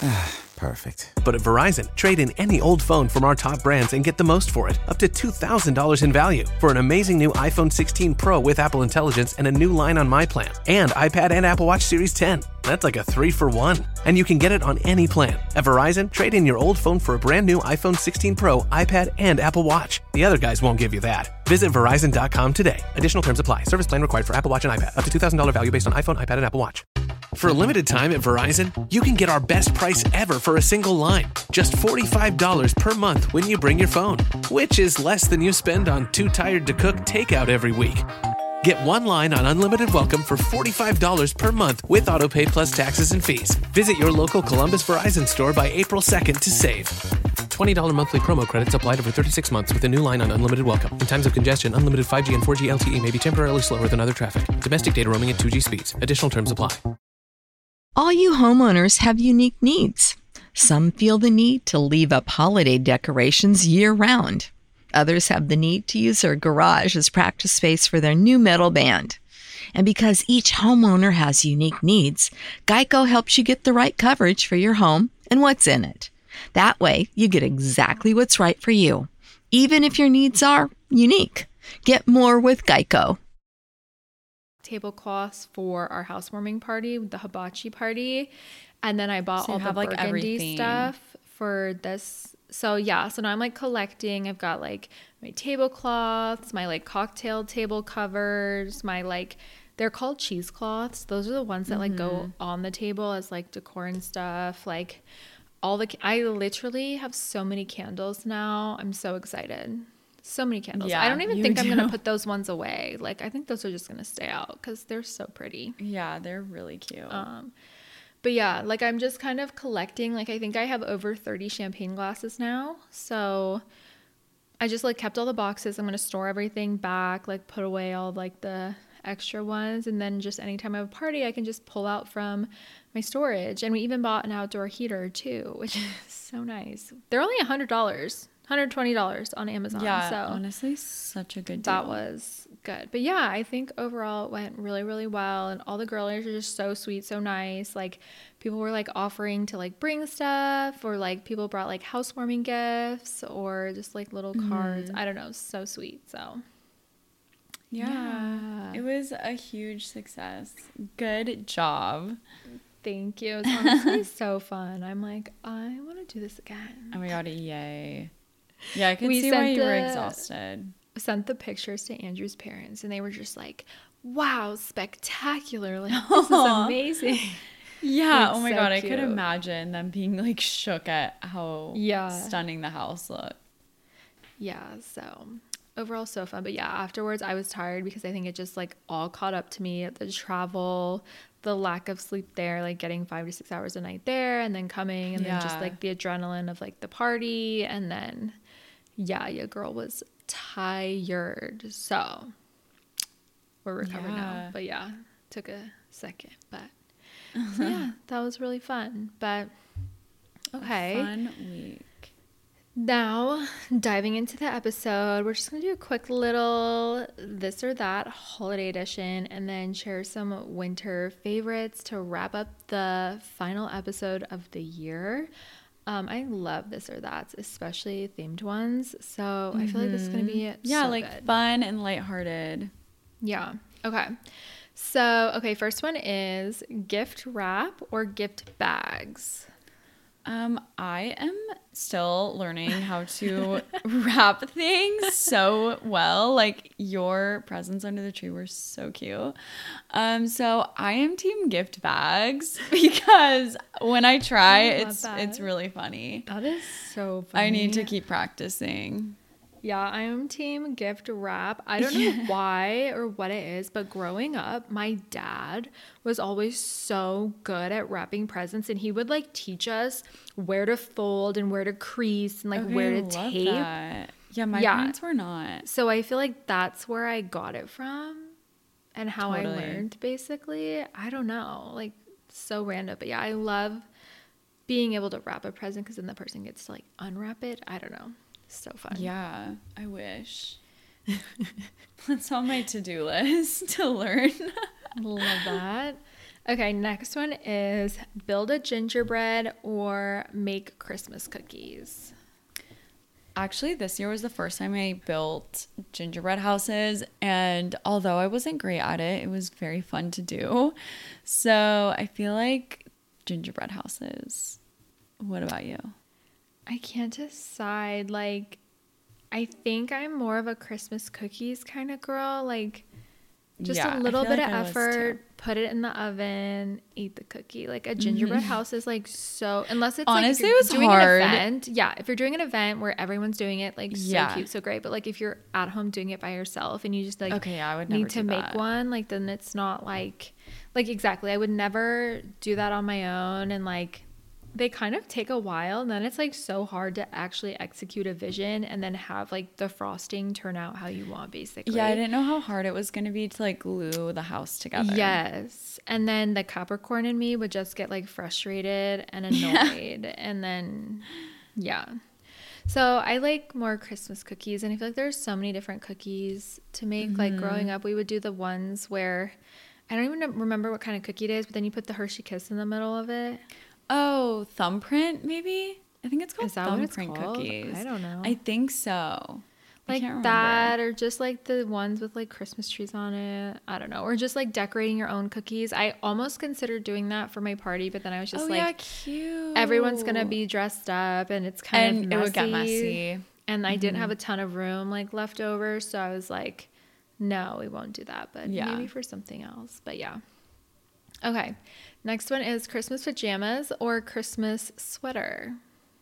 Perfect. But at Verizon, trade in any old phone from our top brands and get the most for it, up to two thousand dollars in value for an amazing new iPhone sixteen Pro with Apple Intelligence and a new line on My Plan, and iPad and Apple Watch Series ten. That's like a three for one. And you can get it on any plan. At Verizon, trade in your old phone for a brand new iPhone sixteen Pro, iPad, and Apple Watch. The other guys won't give you that. Visit Verizon dot com today. Additional terms apply. Service plan required for Apple Watch and iPad. Up to two thousand dollars value based on iPhone, iPad, and Apple Watch. For a limited time at Verizon, you can get our best price ever for a single line. Just forty-five dollars per month when you bring your phone, which is less than you spend on Too Tired to Cook takeout every week. Get one line on Unlimited Welcome for forty-five dollars per month with AutoPay plus taxes and fees. Visit your local Columbus Verizon store by April second to save. twenty dollars monthly promo credits applied over thirty-six months with a new line on Unlimited Welcome. In times of congestion, unlimited five G and four G L T E may be temporarily slower than other traffic. Domestic data roaming at two G speeds. Additional terms apply. All you homeowners have unique needs. Some feel the need to leave up holiday decorations year-round. Others have the need to use their garage as practice space for their new metal band. And because each homeowner has unique needs, Geico helps you get the right coverage for your home and what's in it. That way, you get exactly what's right for you, even if your needs are unique. Get more with Geico. Tablecloths for our housewarming party, the hibachi party, and then I bought So you all the have, like, burgundy everything. stuff for this. So yeah, so now I'm like collecting. I've got like my tablecloths, my like cocktail table covers, my like they're called cheesecloths. Those are the ones that like go on the table as like decor and stuff. Like all the I literally have so many candles now. I'm so excited. So many candles. Yeah, I don't even you think I'm do. gonna put those ones away. Like I think those are just gonna stay out because they're so pretty. Yeah, they're really cute. Um, but yeah, like I'm just kind of collecting. Like I think I have over thirty champagne glasses now. So I just like kept all the boxes. I'm gonna store everything back, like put away all like the extra ones, and then just anytime I have a party, I can just pull out from my storage. And we even bought an outdoor heater too, which is so nice. They're only a hundred dollars. one hundred twenty dollars on Amazon. yeah, so honestly, such a good deal. that was good. But yeah, I think overall it went really, really well. And all the girlies are just so sweet, so nice. Like people were like offering to like bring stuff, or like people brought like housewarming gifts or just like little cards. I don't know. So sweet. So Yeah. Yeah. It was a huge success. Good job. Thank you. It's honestly so fun. I'm like, I want to do this again. Oh my god, yay. Yeah, I could We see why sent you were the- exhausted. Sent the pictures to Andrew's parents, and they were just like, wow, spectacular. Like, this is amazing. Yeah, It's oh my so god, I could cute. imagine them being like shook at how Yeah. stunning the house looked. Yeah, so overall so fun. But yeah, afterwards I was tired because I think it just like all caught up to me. The travel, the lack of sleep there, like getting five to six hours a night there and then coming and then just Yeah. like the adrenaline of like the party. And then, yeah, your girl was tired. So we're recovering now. Yeah. But yeah, took a second. But so yeah, that was really fun. But okay. Fun week. Now, diving into the episode, we're just going to do a quick little this or that holiday edition and then share some winter favorites to wrap up the final episode of the year. Um, I love this or that, especially themed ones. So I feel like this is going to be Yeah, so like good. fun and lighthearted. Yeah. Okay. So, okay, first one is gift wrap or gift bags. Um, I am still learning how to wrap things so well. Like your presents under the tree were so cute. Um, so I am team gift bags because when I try, I love it's that. it's really funny. That is so funny. I need to keep practicing. Yeah, I am team gift wrap. I don't know why or what it is, but growing up, my dad was always so good at wrapping presents, and he would like teach us where to fold and where to crease and like Okay, where I to love tape. that. Yeah, my Yeah. parents were not. So I feel like that's where I got it from and how I Totally. learned basically. I don't know, like so random, but yeah, I love being able to wrap a present because then the person gets to like unwrap it. I don't know. So fun. Yeah, I wish. That's on my to-do list to learn. Love that. Okay, next one is build a gingerbread or make Christmas cookies. Actually, this year was the first time I built gingerbread houses, and although I wasn't great at it, it was very fun to do. So I feel like gingerbread houses. What about you? I can't decide. Like, I think I'm more of a Christmas cookies kind of girl. Like, just Yeah, a I little feel bit like of I was effort, too. put it in the oven, eat the cookie. Like, a gingerbread house is like so, unless it's like if Honestly, you're it was doing hard. an event. Yeah, if you're doing an event where everyone's doing it, like, so Yeah. cute, so great. But like, if you're at home doing it by yourself and you just like, Okay, yeah, I would never need to do make that. one, like then it's not like like exactly I would never do that on my own, and like they kind of take a while, and then it's like so hard to actually execute a vision and then have like the frosting turn out how you want basically. Yeah, I didn't know how hard it was going to be to like glue the house together. Yes. And then the Capricorn in me would just get like frustrated and annoyed. And then, yeah. So I like more Christmas cookies. And I feel like there's so many different cookies to make. Mm-hmm. Like growing up, we would do the ones where I don't even remember what kind of cookie it is, but then you put the Hershey Kiss in the middle of it. Oh, thumbprint maybe? I think it's called Is that what it's thumbprint called? cookies. I don't know. I think so. I Like can't remember. that, or just like the ones with like Christmas trees on it. I don't know. Or just like decorating your own cookies. I almost considered doing that for my party, but then I was just oh, like, yeah, cute. everyone's gonna be dressed up and it's kind And of it messy. would get messy. And I didn't have a ton of room like left over, so I was like, no, we won't do that, but Yeah. maybe for something else. But yeah. Okay. Next one is Christmas pajamas or Christmas sweater.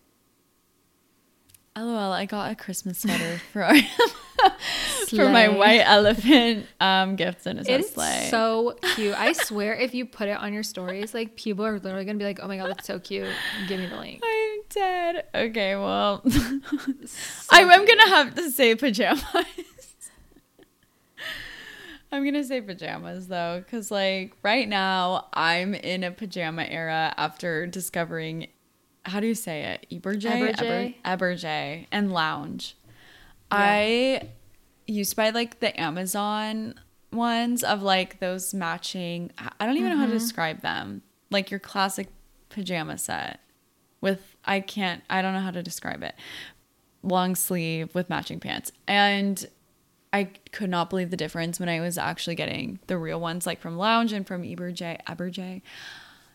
LOL, I got a Christmas sweater for our, for my Slay. white elephant um gift, and it It says is sleigh. so cute. I swear if you put it on your stories, like people are literally gonna be like, oh my god, that's so cute. Give me the link. I'm dead. Okay, well, So I am cute. gonna have to say pajamas. I'm gonna say pajamas though, because like right now I'm in a pajama era after discovering, how do you say it? Eberjay? Eberjay? Eber- Eberjay and lounge. I used to buy like the Amazon ones of like those matching, I don't even know how to describe them. Like your classic pajama set with, I can't, I don't know how to describe it. Long sleeve with matching pants. And I could not believe the difference when I was actually getting the real ones, like from Lounge and from Eberjay. Eberjay.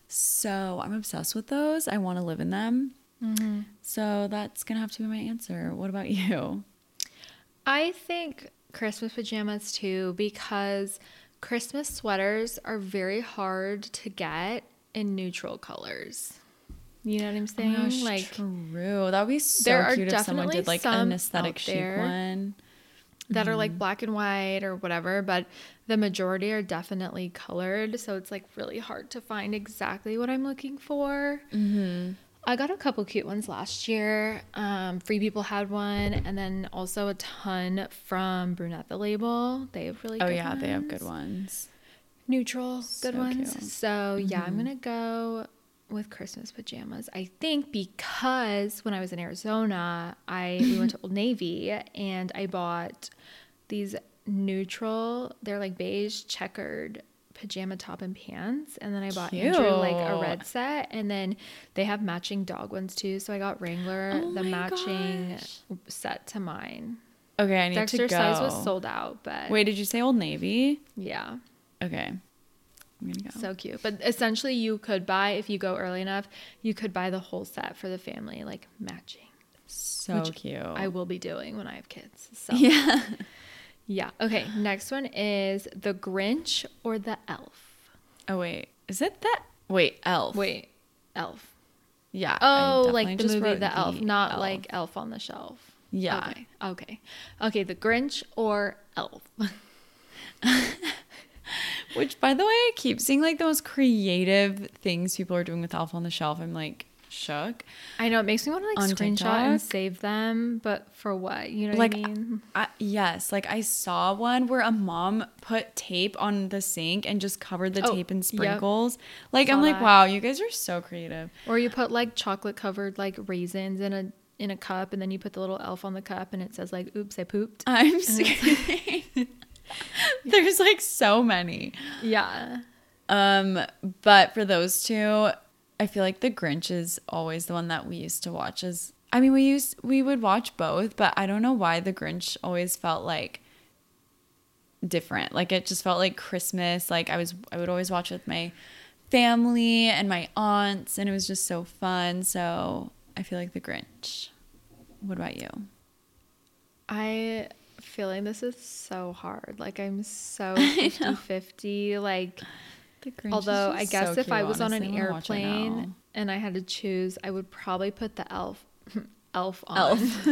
So I'm obsessed with those. I want to live in them. Mm-hmm. So that's going to have to be my answer. What about you? I think Christmas pajamas too, because Christmas sweaters are very hard to get in neutral colors. You know what I'm saying? Oh my gosh, like true. That would be so there are cute if someone definitely did like some an aesthetic out chic there one. that are like black and white or whatever, but the majority are definitely colored, so it's like really hard to find exactly what I'm looking for. Mm-hmm. I got a couple cute ones last year. Um, Free People had one, and then also a ton from Brunette the Label. They have really Oh good yeah, ones. they have good ones. Neutral, good So ones. cute. So yeah, I'm gonna go with Christmas pajamas. I think because when I was in Arizona, I we went to Old Navy and I bought these neutral, they're like beige checkered pajama top and pants, and then I bought Andrew like a red Cute. set, and then they have matching dog ones too, so I got Wrangler Oh the my matching gosh. set to mine. Okay, I need The to go. exercise was sold out, but Wait, did you say Old Navy? yeah, Okay. I'm gonna go. so cute. But essentially you could buy, if you go early enough, you could buy the whole set for the family, like matching, So which cute. I will be doing when I have kids. So Yeah. yeah. Okay, next one is the Grinch or the Elf. Oh wait, is it that? Wait, Elf. Wait, Elf. Yeah. I Oh, definitely like the just movie wrote The Elf, not Elf. like Elf on the Shelf. Yeah. Okay. Okay. Okay, the Grinch or Elf. Which, by the way, I keep seeing like the most creative things people are doing with Elf on the Shelf. I'm like shook. I know, it makes me want to like On screenshot and TikTok? save them, but for what? You know Like, what I mean? I, yes, like I saw one where a mom put tape on the sink and just covered the Oh, tape in yep. sprinkles. Like, Saw I'm like, that. wow, you guys are so creative. Or you put like chocolate covered like raisins in a in a cup, and then you put the little elf on the cup and it says like, oops, I pooped. I'm serious. There's like so many. Yeah. Um, but for those two, I feel like the Grinch is always the one that we used to watch as I mean, we used we would watch both, but I don't know why the Grinch always felt like different. Like it just felt like Christmas. Like I was I would always watch with my family and my aunts, and it was just so fun. So I feel like the Grinch. What about you? I feel like this is so hard. Like I'm so fifty-fifty. Like The Grinch although is I just guess so if I cute, was on an honestly. I wanna watch it now. airplane and I had to choose, I would probably put the elf elf on. Elf.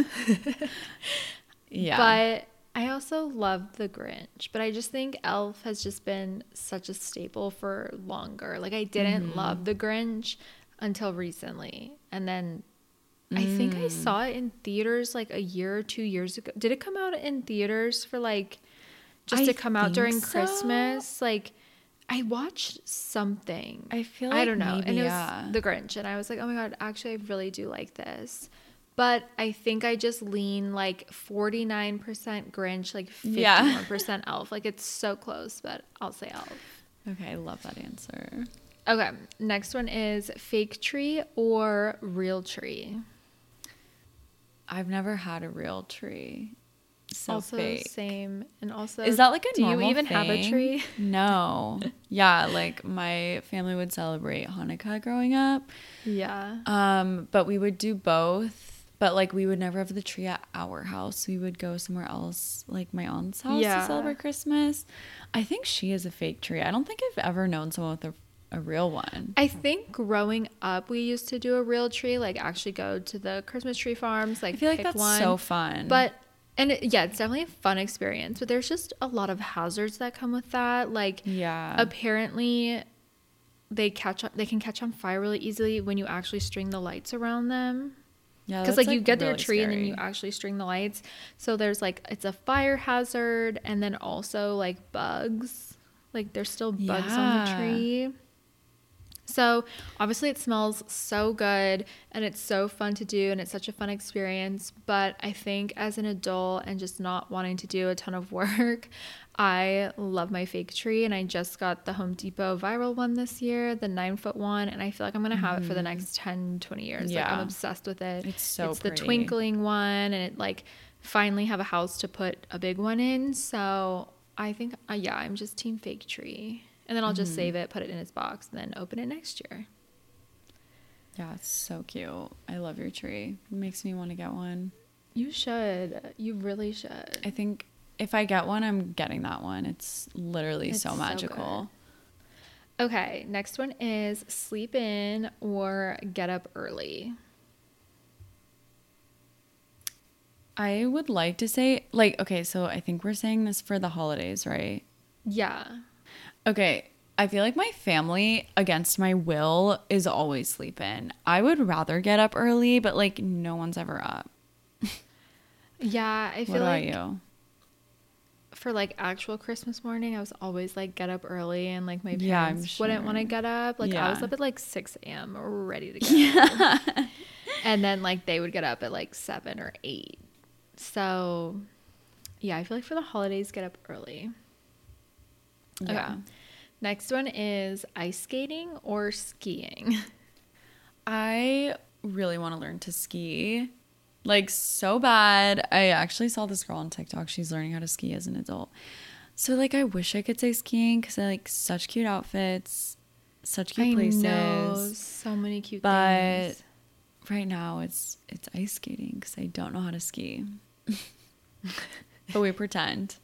Yeah. But I also love the Grinch, but I just think Elf has just been such a staple for longer. Like I didn't Mm-hmm. love the Grinch until recently. And then I think I saw it in theaters like a year or two years ago. Did it come out in theaters for like just I to come out think during so. Christmas? Like I watched something. I feel I like don't know. maybe, and it was yeah. the Grinch, and I was like, "Oh my god, actually I really do like this." But I think I just lean like forty-nine percent Grinch, like Yeah. fifty-one percent Elf. Like it's so close, but I'll say Elf. Okay, I love that answer. Okay, next one is fake tree or real tree. I've never had a real tree. So also fake. same, and also Is that like a do you normal even have a thing? tree? No. Yeah, like my family would celebrate Hanukkah growing up. Yeah. Um, but we would do both. But like we would never have the tree at our house. We would go somewhere else, like my aunt's house Yeah. to celebrate Christmas. I think she is a fake tree. I don't think I've ever known someone with a, a real one. I think growing up we used to do a real tree, like actually go to the Christmas tree farms, like I feel like pick that's one. so fun. But and it, yeah, it's definitely a fun experience, but there's just a lot of hazards that come with that. Like yeah. apparently they catch on, they can catch on fire really easily when you actually string the lights around them. Yeah, Because that's, like you get their really tree and then scary. you actually string the lights. So there's like it's a fire hazard, and then also like bugs. Like there's still bugs on the Yeah. tree. So obviously it smells so good and it's so fun to do and it's such a fun experience. But I think as an adult and just not wanting to do a ton of work, I love my fake tree, and I just got the Home Depot viral one this year, the nine foot one, and I feel like I'm gonna have it for the next ten, twenty years. Like I'm Yeah. obsessed with it. It's so It's pretty. the twinkling one, and it like finally have a house to put a big one in. So I think uh, yeah, I'm just team fake tree. And then I'll just save it, put it in its box, and then open it next year. Yeah, it's so cute. I love your tree. It makes me want to get one. You should. You really should. I think if I get one, I'm getting that one. It's literally It's so so magical. Okay, next one is sleep in or get up early. I would like to say, like, okay, so I think we're saying this for the holidays, right? Yeah. Okay, I feel like my family, against my will, is always sleeping. I would rather get up early, but like no one's ever up. Yeah, I feel What about like you? for like actual Christmas morning, I was always like get up early, and like my Yeah, I'm parents wouldn't want to sure. get up. Like I was Yeah. up at like six a.m. ready to go. And then like they would get up at like seven or eight. So yeah, I feel like for the holidays, get up early. Yeah. Okay. Next one is ice skating or skiing. I really want to learn to ski. Like so bad. I actually saw this girl on TikTok. She's learning how to ski as an adult. So like I wish I could say skiing because I like such cute outfits, such cute I places. know, so many cute But things. right now it's it's ice skating because I don't know how to ski. But we pretend.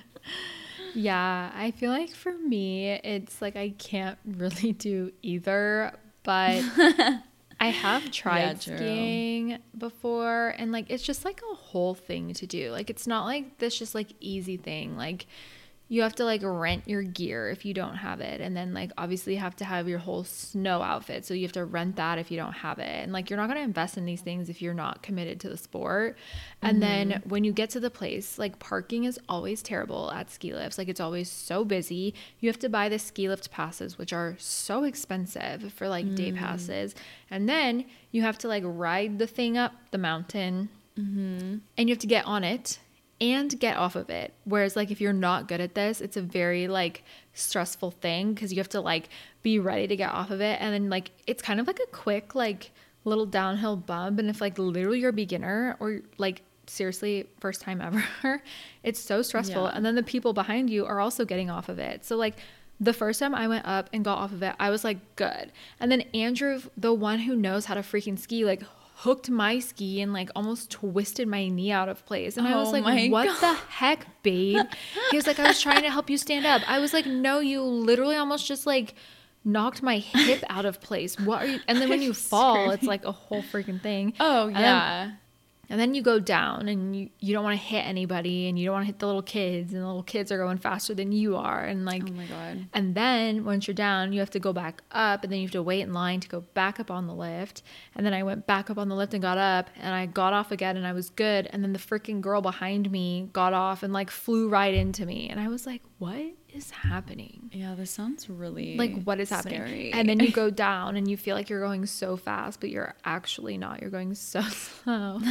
Yeah, I feel like for me, it's like I can't really do either, but I have tried Yeah, true. skiing before, and like it's just like a whole thing to do. Like it's not like this just like easy thing. Like you have to like rent your gear if you don't have it, and then like obviously you have to have your whole snow outfit, so you have to rent that if you don't have it. And like you're not going to invest in these things if you're not committed to the sport. And Mm-hmm. then when you get to the place, like parking is always terrible at ski lifts. Like it's always so busy. You have to buy the ski lift passes, which are so expensive for like Mm. day passes, and then you have to like ride the thing up the mountain, Mm-hmm. and you have to get on it and get off of it. Whereas like if you're not good at this, it's a very like stressful thing because you have to like be ready to get off of it, and then like it's kind of like a quick like little downhill bump. And if like literally you're a beginner or like seriously first time ever, it's so stressful. Yeah. And then the people behind you are also getting off of it. So like the first time I went up and got off of it, I was like, good. And then Andrew, the one who knows how to freaking ski, like hooked my ski and like almost twisted my knee out of place. And I was Oh like, my what God. the heck, babe? He was like, I was trying to help you stand up. I was like, no, you literally almost just like knocked my hip out of place. What are you? And then when you fall, it's like a whole freaking thing. Oh And then- yeah. And then you go down and you, you don't want to hit anybody, and you don't want to hit the little kids, and the little kids are going faster than you are. And like, Oh my God. and then once you're down, you have to go back up, and then you have to wait in line to go back up on the lift. And then I went back up on the lift and got up, and I got off again, and I was good. And then the freaking girl behind me got off and like flew right into me. And I was like, what is happening? Yeah, this sounds really Like, what is happening? scary. And then you go down and you feel like you're going so fast, but you're actually not. You're going so slow.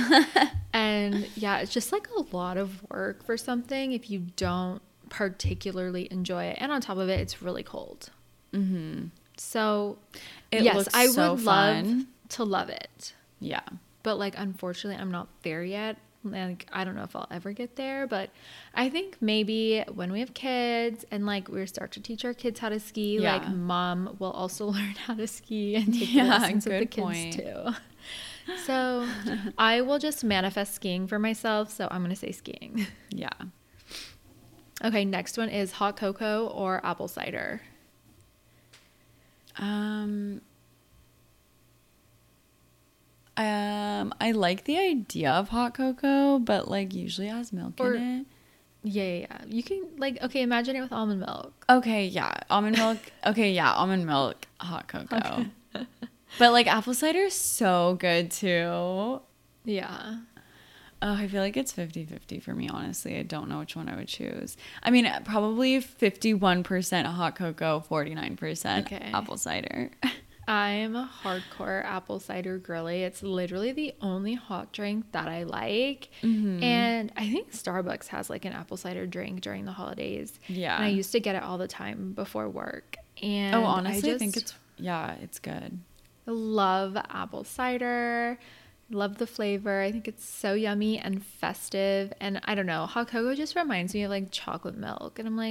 And yeah, it's just like a lot of work for something if you don't particularly enjoy it. And on top of it, it's really cold. Mm-hmm. So, It yes, looks I so would love fun. to love it. Yeah. But like, unfortunately, I'm not there yet. Like, I don't know if I'll ever get there, but I think maybe when we have kids and like we start to teach our kids how to ski, Yeah. like mom will also learn how to ski and take Yeah, lessons with the good kids point. too. So I will just manifest skiing for myself. So I'm going to say skiing. Yeah. Okay. Next one is hot cocoa or apple cider. Um Um, I like the idea of hot cocoa, but like usually it has milk Or- in it. Yeah, yeah, yeah. You can like, okay, imagine it with almond milk. Okay, yeah, almond milk. Okay, yeah, almond milk, hot cocoa. But like apple cider is so good too. Yeah. Oh, I feel like it's fifty-fifty for me, honestly. I don't know which one I would choose. I mean, probably fifty-one percent hot cocoa, forty-nine percent Okay. apple cider. I'm a hardcore apple cider girly. It's literally the only hot drink that I like. Mm-hmm. And I think Starbucks has like an apple cider drink during the holidays. Yeah. And I used to get it all the time before work. And Oh, honestly, I, I, think just it's, yeah, it's good. love apple cider. Love the flavor. I think it's so yummy and festive. And I don't know, hot cocoa just reminds me of like chocolate milk. And I'm like,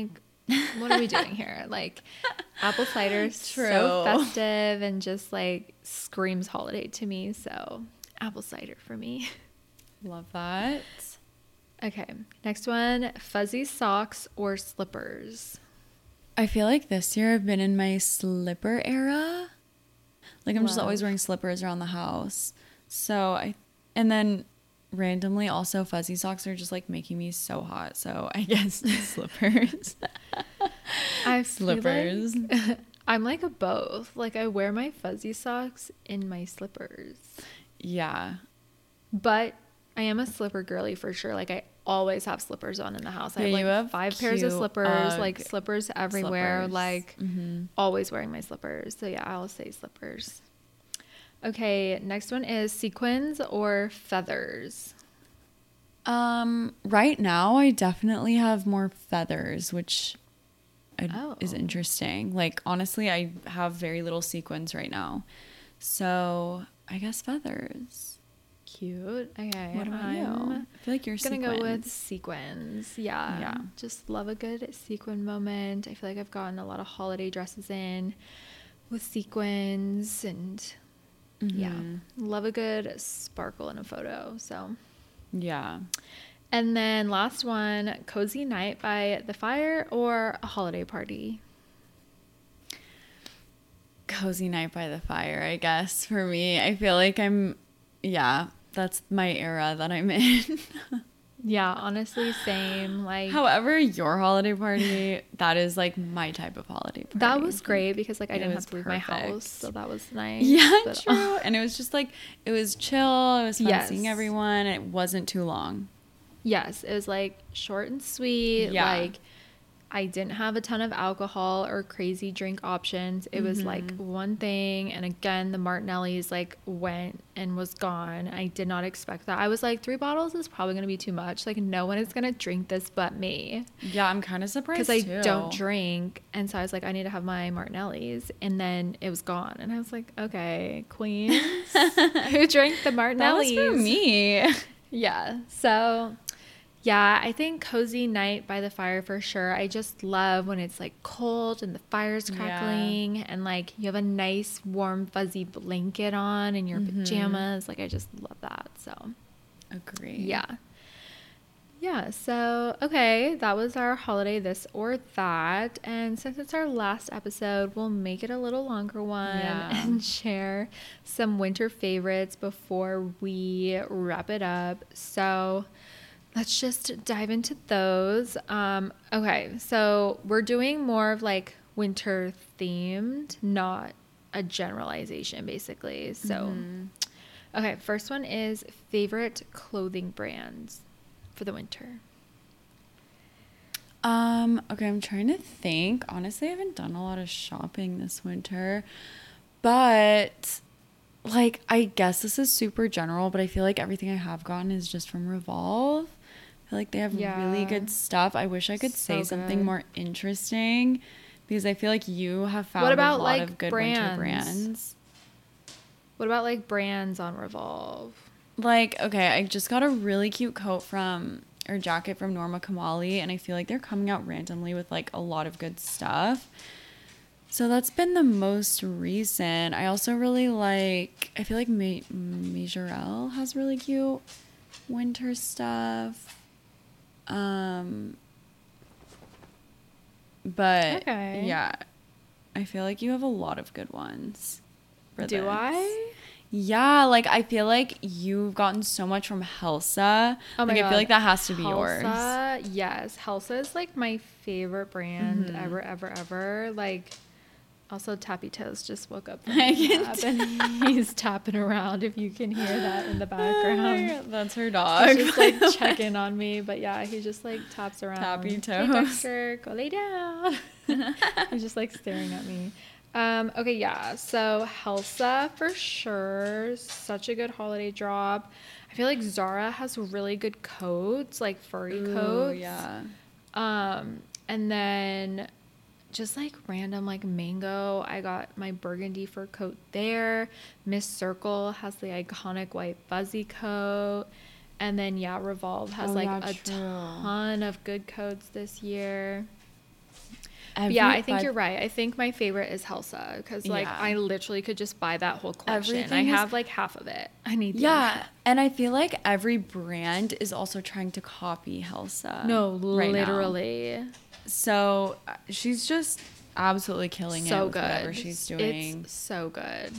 what are we doing here? Like, apple cider is so True. festive and just like screams holiday to me. So, apple cider for me. Love that. Okay, next one, fuzzy socks or slippers. I feel like this year I've been in my slipper era. Like I'm just Love. always wearing slippers around the house. So I, and then randomly also fuzzy socks are just like making me so hot. So I guess slippers. I feel like Slippers. I'm like a both. Like I wear my fuzzy socks in my slippers. Yeah. But I am a slipper girly for sure. Like I always have slippers on in the house. I Yeah, have like you have five pairs of cute slippers, Ugg like slippers everywhere, slippers. like Mhm. always wearing my slippers. So yeah, I'll say slippers. Okay, next one is sequins or feathers. Um, right now I definitely have more feathers, which I, Oh. is interesting. Like honestly, I have very little sequins right now. So I guess feathers. Cute. Okay. What about I'm you? I feel like you're gonna go with sequins. sequins. Yeah. Yeah. Just love a good sequin moment. I feel like I've gotten a lot of holiday dresses in with sequins and yeah. Mhm. Love a good sparkle in a photo. So Yeah. and then last one, cozy night by the fire or a holiday party. Cozy night by the fire, I guess, for me. I feel like I'm, yeah, that's my era that I'm in. Yeah, honestly, same. Like However, your holiday party, that is like my type of holiday party. that was great because like I It didn't was have to leave my perfect. house, so that was nice. Yeah, But- true. And it was just like, it was chill. It was fun Yes. seeing everyone. And it wasn't too long. Yes, it was like short and sweet. Yeah. Like I didn't have a ton of alcohol or crazy drink options. It was like Mm-hmm. one thing, and again the Martinelli's like went and was gone. I did not expect that. I was like, three bottles is probably going to be too much. Like no one is going to drink this but me. Yeah, I'm kind of surprised Because I too. don't drink, and so I was like, I need to have my Martinelli's, and then it was gone, and I was like, okay, queens, who drank the Martinelli's? That was for me. Yeah. So, yeah, I think cozy night by the fire for sure. I just love when it's like cold and the fire's Yeah. crackling and like you have a nice warm fuzzy blanket on and your Mm-hmm. pajamas. Like I just love that. So, Agree. yeah. Yeah, so okay, that was our holiday this or that. And since it's our last episode, we'll make it a little longer one Yeah. and share some winter favorites before we wrap it up. So let's just dive into those. Um, okay, so we're doing more of like winter themed, not a generalization basically. So, okay, first one is favorite clothing brands for the winter. Um, okay, I'm trying to think. Honestly, I haven't done a lot of shopping this winter. But like I guess this is super general, but I feel like everything I have gotten is just from Revolve. I feel like they have Yeah. really good stuff. I wish I could say So something good. more interesting because I feel like you have found What about, a lot like, of good brands? winter brands. What about like brands on Revolve? Like, okay, I just got a really cute coat from or jacket from Norma Kamali, and I feel like they're coming out randomly with like a lot of good stuff. So that's been the most recent. I also really like, I feel like Ma- Majorelle has really cute winter stuff. Um, but Okay. yeah, I feel like you have a lot of good ones. For Do this. I? Yeah, like I feel like you've gotten so much from Helsa. Oh my like god. I feel like that has to be yours. Helsa, yes. Helsa is like my favorite brand Mm-hmm. ever, ever, ever. Like, also Tappy Toes just woke up from I his can nap and he's tapping around if you can hear that in the background. That's her dog. He's just like checking on me, but yeah, he just like taps around. Tappy Hey, Toes. Dexter, go lay down. He's just like staring at me. Um, okay, yeah. So Helsa for sure, such a good holiday drop. I feel like Zara has really good coats, like furry Ooh, coats. yeah. Um, and then just like random like Mango, I got my burgundy fur coat there. Miss Circle has the iconic white fuzzy coat. And then yeah, Revolve has Oh, like yeah, a true. ton of good coats this year. But yeah, Every- I think but- you're right. I think my favorite is Helsa because like Yeah. I literally could just buy that whole collection. I Everything is- have like half of it. I need the other Yeah, half. and I feel like every brand is also trying to copy Helsa. No, right now. literally. So uh, she's just absolutely killing it So with good. whatever she's doing. It's so good.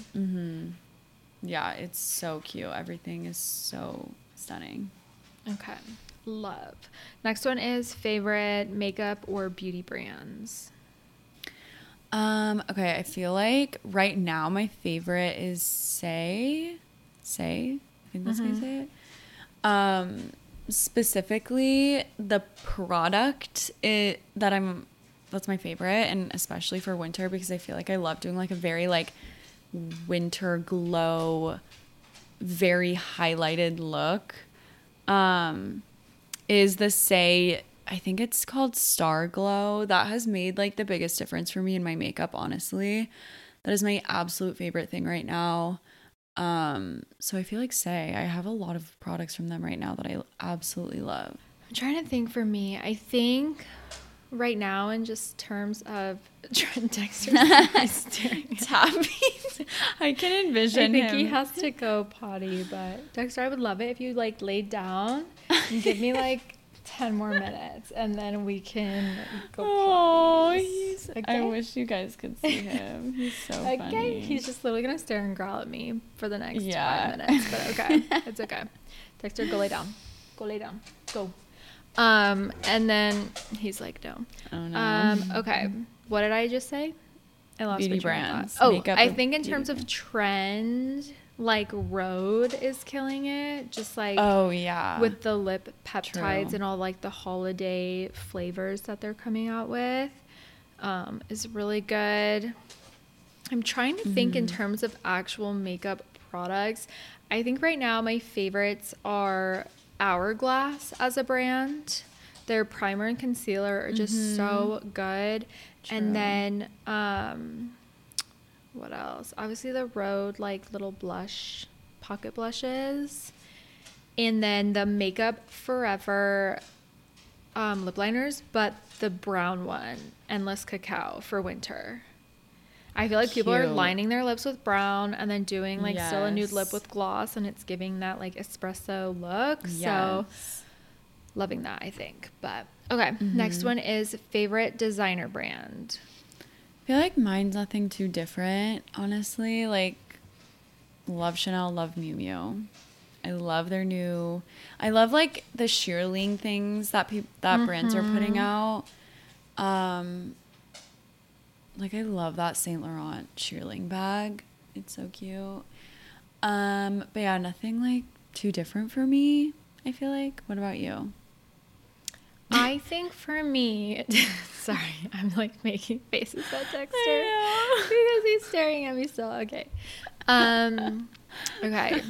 Yeah, it's so cute. Everything is so stunning. Okay. Love. Next one is favorite makeup or beauty brands. Um, okay, I feel like right now my favorite is Say. Say? I think that's how you say it. Um, specifically the product it that I'm that's my favorite, and especially for winter because I feel like I love doing like a very like winter glow, very highlighted look. Um is the Say, I think it's called Star Glow. That has made like the biggest difference for me in my makeup, honestly. That is my absolute favorite thing right now. Um, so I feel like Say, I have a lot of products from them right now that I absolutely love. I'm trying to think for me. I think right now in just terms of Trent Dexter is staring at Tapping. I can I envision think him. he has to go potty, but Dexter, I would love it if you like laid down and give me like ten more minutes and then we can go Oh, potty. he's. I Okay? wish you guys could see him. He's so Okay, funny. he's just literally gonna stare and growl at me for the next Yeah. five minutes, but okay, it's okay. Dexter, go lay down. Go lay down. Go. Um, and then he's like, no. Oh no. Um, okay. What did I just say? I lost Beauty my train of thought. brands. Oh, Makeup I or think in beauty terms of trend, like Rhode is killing it. Just like Oh yeah. with the lip peptides True. and all like the holiday flavors that they're coming out with, um, is really good. I'm trying to think in terms of actual makeup products. I think right now my favorites are Hourglass as a brand. Their primer and concealer are just so good. True. And then um what else? Obviously the Rhode like little blush pocket blushes. And then the Makeup Forever um lip liners, but the brown one, Endless Cacao for winter. I feel like people are Cute. lining their lips with brown and then doing like still a nude lip Yes. with gloss, and it's giving that like espresso look. So Yes. loving that, I think. But okay, Mm-hmm. next one is favorite designer brand. I feel like mine's nothing too different, honestly. Like, love Chanel, love Miu Miu. I love their new. I love like the shearling things that peop that brands are putting out. Um, like I love that Saint Laurent shearling bag. It's so cute. Um, but yeah, nothing like too different for me. I feel like. What about you? I think for me, sorry, I'm like making faces at Dexter I know. because he's staring at me still. Okay. Um, okay.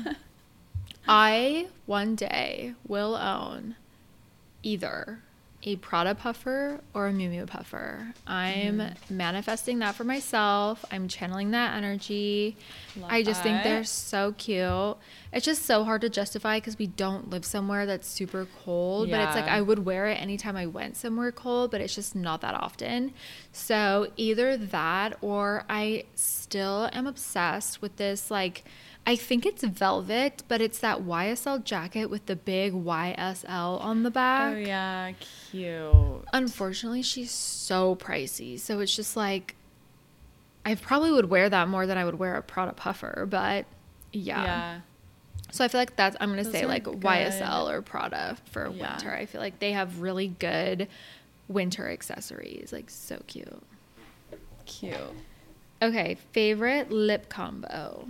I one day will own either a Prada puffer or a Miu Miu puffer. I'm Mm. manifesting that for myself. I'm channeling that energy. Love I just think that. they're so cute. It's just so hard to justify because we don't live somewhere that's super cold. But it's like Yeah. I would wear it anytime I went somewhere cold, but it's just not that often. So either that or I still am obsessed with this like I think it's velvet, but it's that Y S L jacket with the big Y S L on the back. Oh yeah, cute. Unfortunately, she's so pricey. So it's just like I probably would wear that more than I would wear a Prada puffer, but yeah. Yeah. So I feel like that's I'm going to Those say are like good. Y S L or Prada for Yeah. winter. I feel like they have really good winter accessories, like so cute. Cute. Okay, favorite lip combo.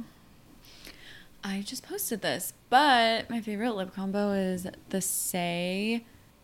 I just posted this, but my favorite lip combo is the Say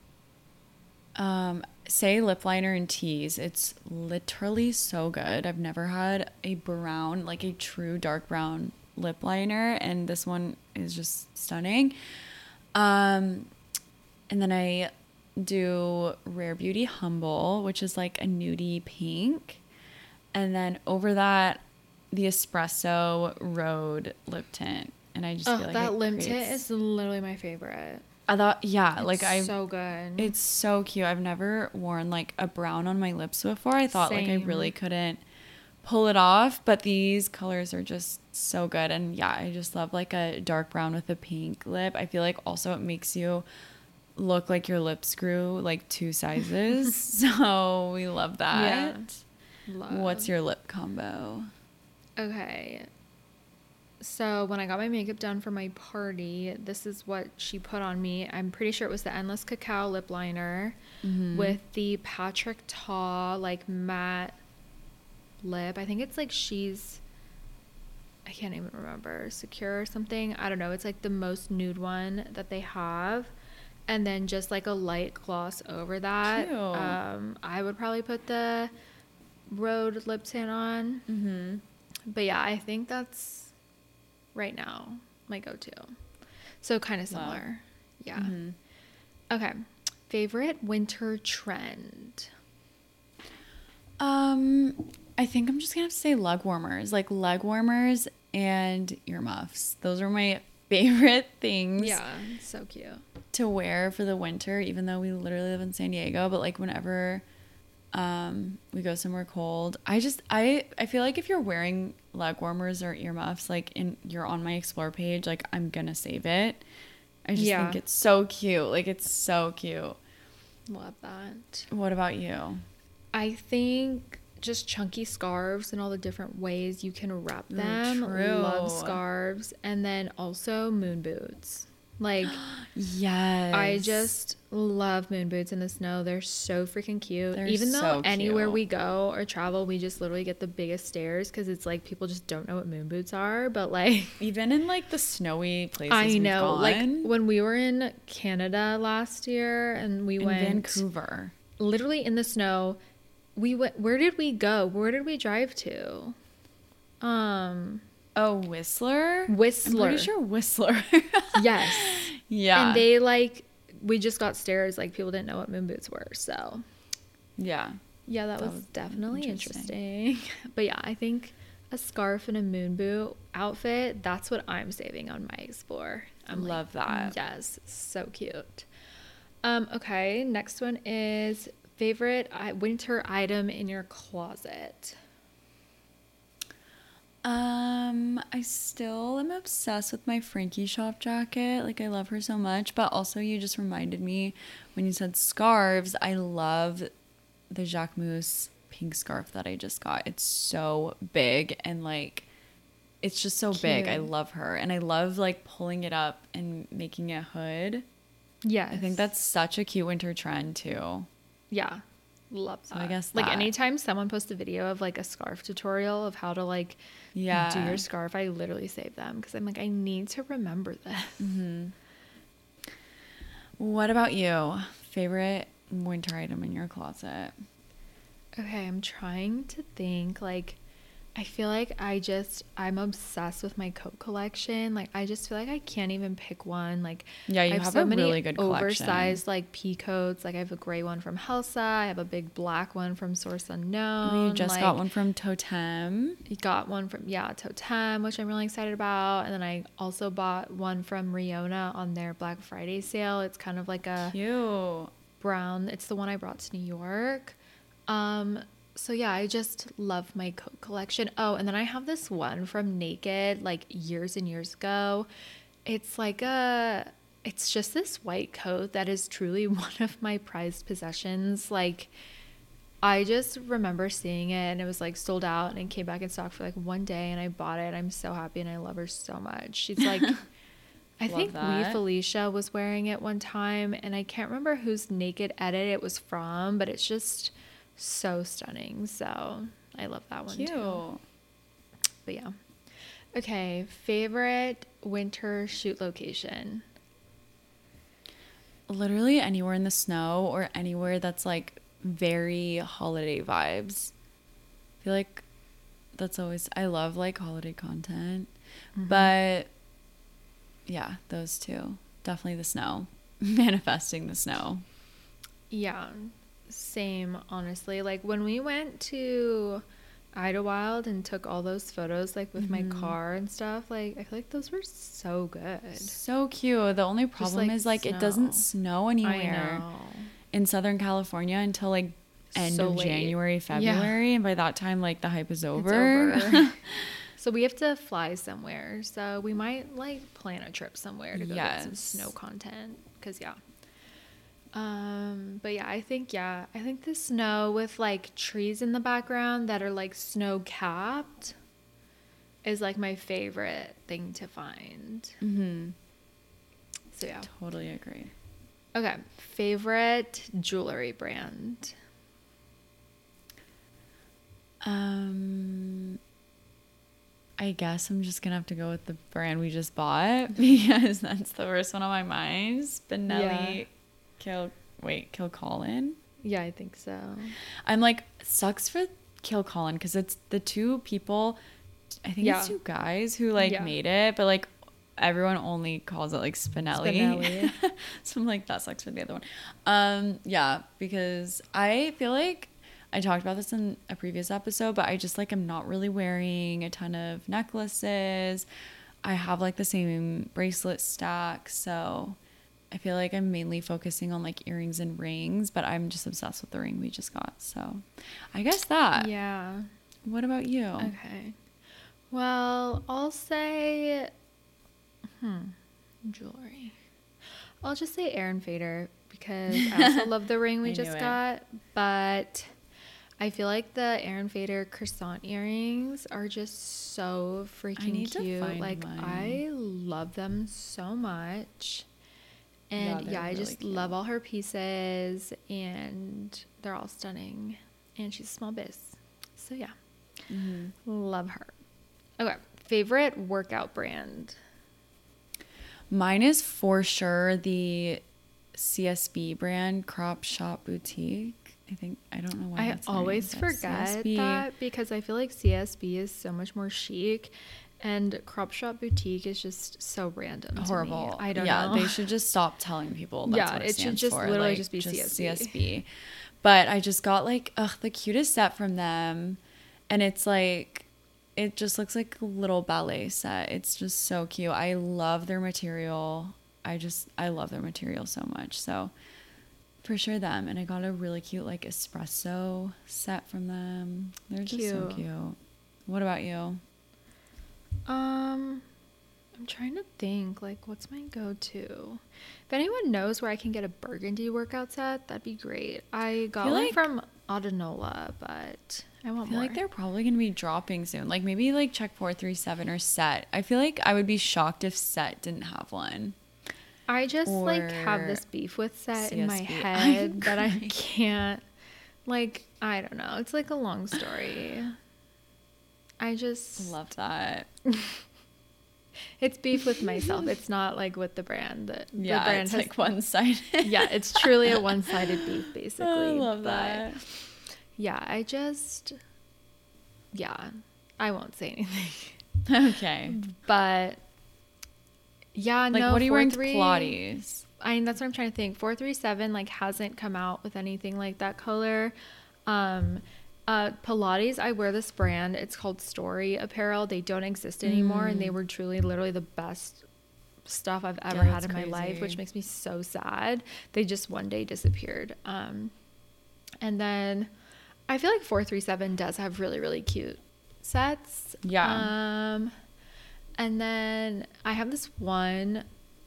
um Say lip liner and tease. It's literally so good. I've never had a brown, like a true dark brown lip liner, and this one is just stunning. Um and then I do Rare Beauty Humble, which is like a nudie pink. And then over that, the Espresso Rhode lip tint. And I just Oh, feel like that it lip tint creates- is literally my favorite. I thought, yeah, It's like I. so good. It's so cute. I've never worn like a brown on my lips before. I thought like I Same. really couldn't pull it off, but these colors are just so good. And yeah, I just love like a dark brown with a pink lip. I feel like also it makes you look like your lips grew like two sizes. So we love that. Love. What's your lip combo? Okay. So when I got my makeup done for my party, this is what she put on me. I'm pretty sure it was the Endless Cacao lip liner Mm-hmm. with the Patrick Ta like matte lip. I think it's like she's, I can't even remember, Secure or something. I don't know. It's like the most nude one that they have. And then just like a light gloss over that. Cute. Um, I would probably put the Rhode lip tint on. Mm-hmm. But yeah, I think that's right now my go-to. So kind of similar. Yeah. Mm-hmm. Okay. Favorite winter trend? Um, I think I'm just gonna have to say leg warmers, like leg warmers and earmuffs. Those are my favorite things Yeah, so cute. to wear for the winter, even though we literally live in San Diego. But like whenever um we go somewhere cold, I just I I feel like if you're wearing leg warmers or earmuffs, like in you're on my explore page, like I'm gonna save it. I just Yeah. think it's so cute. Like it's so cute. Love that. What about you? I think just chunky scarves and all the different ways you can wrap them. true. Love scarves. And then also moon boots. Like, Yes. I just love moon boots in the snow. They're so freaking cute. They're Even though so anywhere cute. we go or travel, we just literally get the biggest stares because it's like people just don't know what moon boots are. But like, even in like the snowy places I we've know, like gone, when we were in Canada last year and we in went Vancouver. literally in the snow. We went, where did we go? Where did we drive to? Um, Oh, Whistler? Whistler. I'm pretty sure Whistler. Yes. Yeah. And they like, we just got stares. Like people didn't know what moon boots were. So yeah. yeah, that, That was, was definitely interesting. interesting. But yeah, I think a scarf and a moon boot outfit, that's what I'm saving on my Explore. I'm Love that. Yes. So cute. Um, okay. Next one is favorite i- winter item in your closet. Um, I still am obsessed with my Frankie Shop jacket. Like I love her so much, but also you just reminded me when you said scarves, I love the Jacquemus pink scarf that I just got. It's so big and like it's just so big. I Cute. love her and I love like pulling it up and making a hood. Yes. I think that's such a cute winter trend too. Yeah. Love that. So I guess like that. anytime someone posts a video of like a scarf tutorial of how to like Yeah. do your scarf, I literally save them because I'm like, I need to remember this. What about you? Favorite winter item in your closet? Okay, I'm trying to think. Like, I feel like I just, I'm obsessed with my coat collection. Like, I just feel like I can't even pick one. Like, Yeah, you I have, have so a many really good collection. oversized like pea coats. Like, I have a gray one from Helsa. I have a big black one from Source Unknown. You just like, got one from Totem. You got one from, yeah, Totem, which I'm really excited about. And then I also bought one from Riona on their Black Friday sale. It's kind of like a Cute. brown. It's the one I brought to New York. Um, so yeah, I just love my coat collection. Oh, and then I have this one from Naked like years and years ago. It's like a, it's just this white coat that is truly one of my prized possessions. Like, I just remember seeing it and it was like sold out and it came back in stock for like one day and I bought it. I'm so happy and I love her so much. She's like, I think Wee that. Felicia was wearing it one time and I can't remember whose Naked edit it was from, but it's just so stunning. So I love that one Cute. too. But yeah. Okay, favorite winter shoot location. Literally anywhere in the snow or anywhere that's like very holiday vibes. I feel like that's always, I love like holiday content. But yeah, those two. Definitely the snow. Manifesting the snow. Yeah, same, honestly. Like when we went to Idlewild and took all those photos like with Mm-hmm. my car and stuff. Like I feel like those were so good. So cute. The only problem like, is like it snow. doesn't snow I anywhere know. in Southern California until like end So of late. January, February, and by that time like the hype is It's over. over. So we have to fly somewhere. So we might like plan a trip somewhere to go get some Yes. snow content. Cause yeah. Um, but yeah, I think yeah, I think the snow with like trees in the background that are like snow capped is like my favorite thing to find. Mm-hmm. So yeah. Totally agree. Okay. Favorite jewelry brand. Um, I guess I'm just gonna have to go with the brand we just bought because that's the first one on my mind. Spinelli, Yeah. Kill, wait, Kilcolin. Yeah, I think so. I'm like, sucks for Kilcolin because it's the two people, I think Yeah. it's two guys who like Yeah. made it, but like everyone only calls it like Spinelli. Spinelli. So I'm like, that sucks for the other one. Um, yeah, because I feel like I talked about this in a previous episode, but I just like I'm not really wearing a ton of necklaces. I have like the same bracelet stack, so I feel like I'm mainly focusing on like earrings and rings, but I'm just obsessed with the ring we just got. So I guess that. Yeah. What about you? Okay. Well, I'll say, hmm, jewelry. I'll just say Aaron Fader because I also love the ring we I just knew it. got. But I feel like the Aaron Fader croissant earrings are just so freaking need to cute. find Like mine. I love them so much. Yeah, And they're yeah, I really just cute. love all her pieces and they're all stunning. And she's a small biz. So yeah. Mm-hmm. Love her. Okay. Favorite workout brand. Mine is for sure the C S B brand, Crop Shop Boutique. I think I don't know why. I that's their always name, but forget C S B. that because I feel like C S B is so much more chic and Crop Shop Boutique is just so random. to me. Horrible. I don't yeah, know. they should just stop telling people that's Yeah, what it, it should stands just for. literally like, just be C S B. C S B. But I just got like ugh the cutest set from them, and it's like it just looks like a little ballet set. It's just so cute. I love their material. I just I love their material so much. So for sure them. And I got a really cute like espresso set from them. They're just so Cute. cute. What about you? Um, I'm trying to think, like, what's my go-to? If anyone knows where I can get a burgundy workout set, that'd be great. I got feel one like- from Adenola, but I want I feel more. like they're probably gonna be dropping soon. Like maybe like check four three seven or Set. I feel like I would be shocked if Set didn't have one. I just like have or this beef with set in my C S B. head I'm that I crying. can't. Like, I don't know. It's like a long story. I just Love that. it's beef with myself. It's not like with the brand. The, Yeah, the brand it's has, like one sided. yeah, it's truly a one-sided beef, basically. I love but that. yeah, I just yeah, I won't say anything. Okay. But yeah, Like no. what are you wearing to four three Pilates? I mean, that's what I'm trying to think. four three seven like hasn't come out with anything like that color. Um, uh, Pilates, I wear this brand. It's called Story Apparel. They don't exist anymore, and they were truly, literally the best stuff I've ever Yeah, had in that's my life, crazy. which makes me so sad. They just one day disappeared. Um, and then I feel like four three seven does have really, really cute sets. Yeah. Um, and then I have this one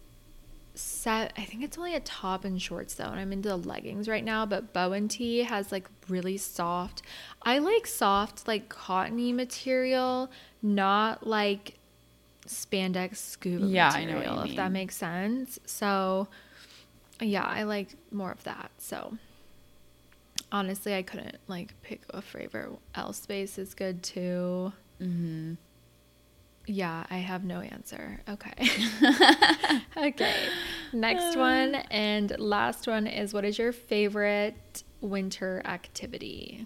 set. I think it's only a top and shorts though, and I'm into leggings right now. But Bowen T has like really soft. I like soft, like cottony material, not like spandex scuba Yeah, I know material. what you If that mean. makes sense. So, yeah, I like more of that. So. Honestly, I couldn't like pick a favorite. L Space is good too. Mm-hmm. Yeah, I have no answer. Okay. Okay. Next one and last one is, what is your favorite winter activity?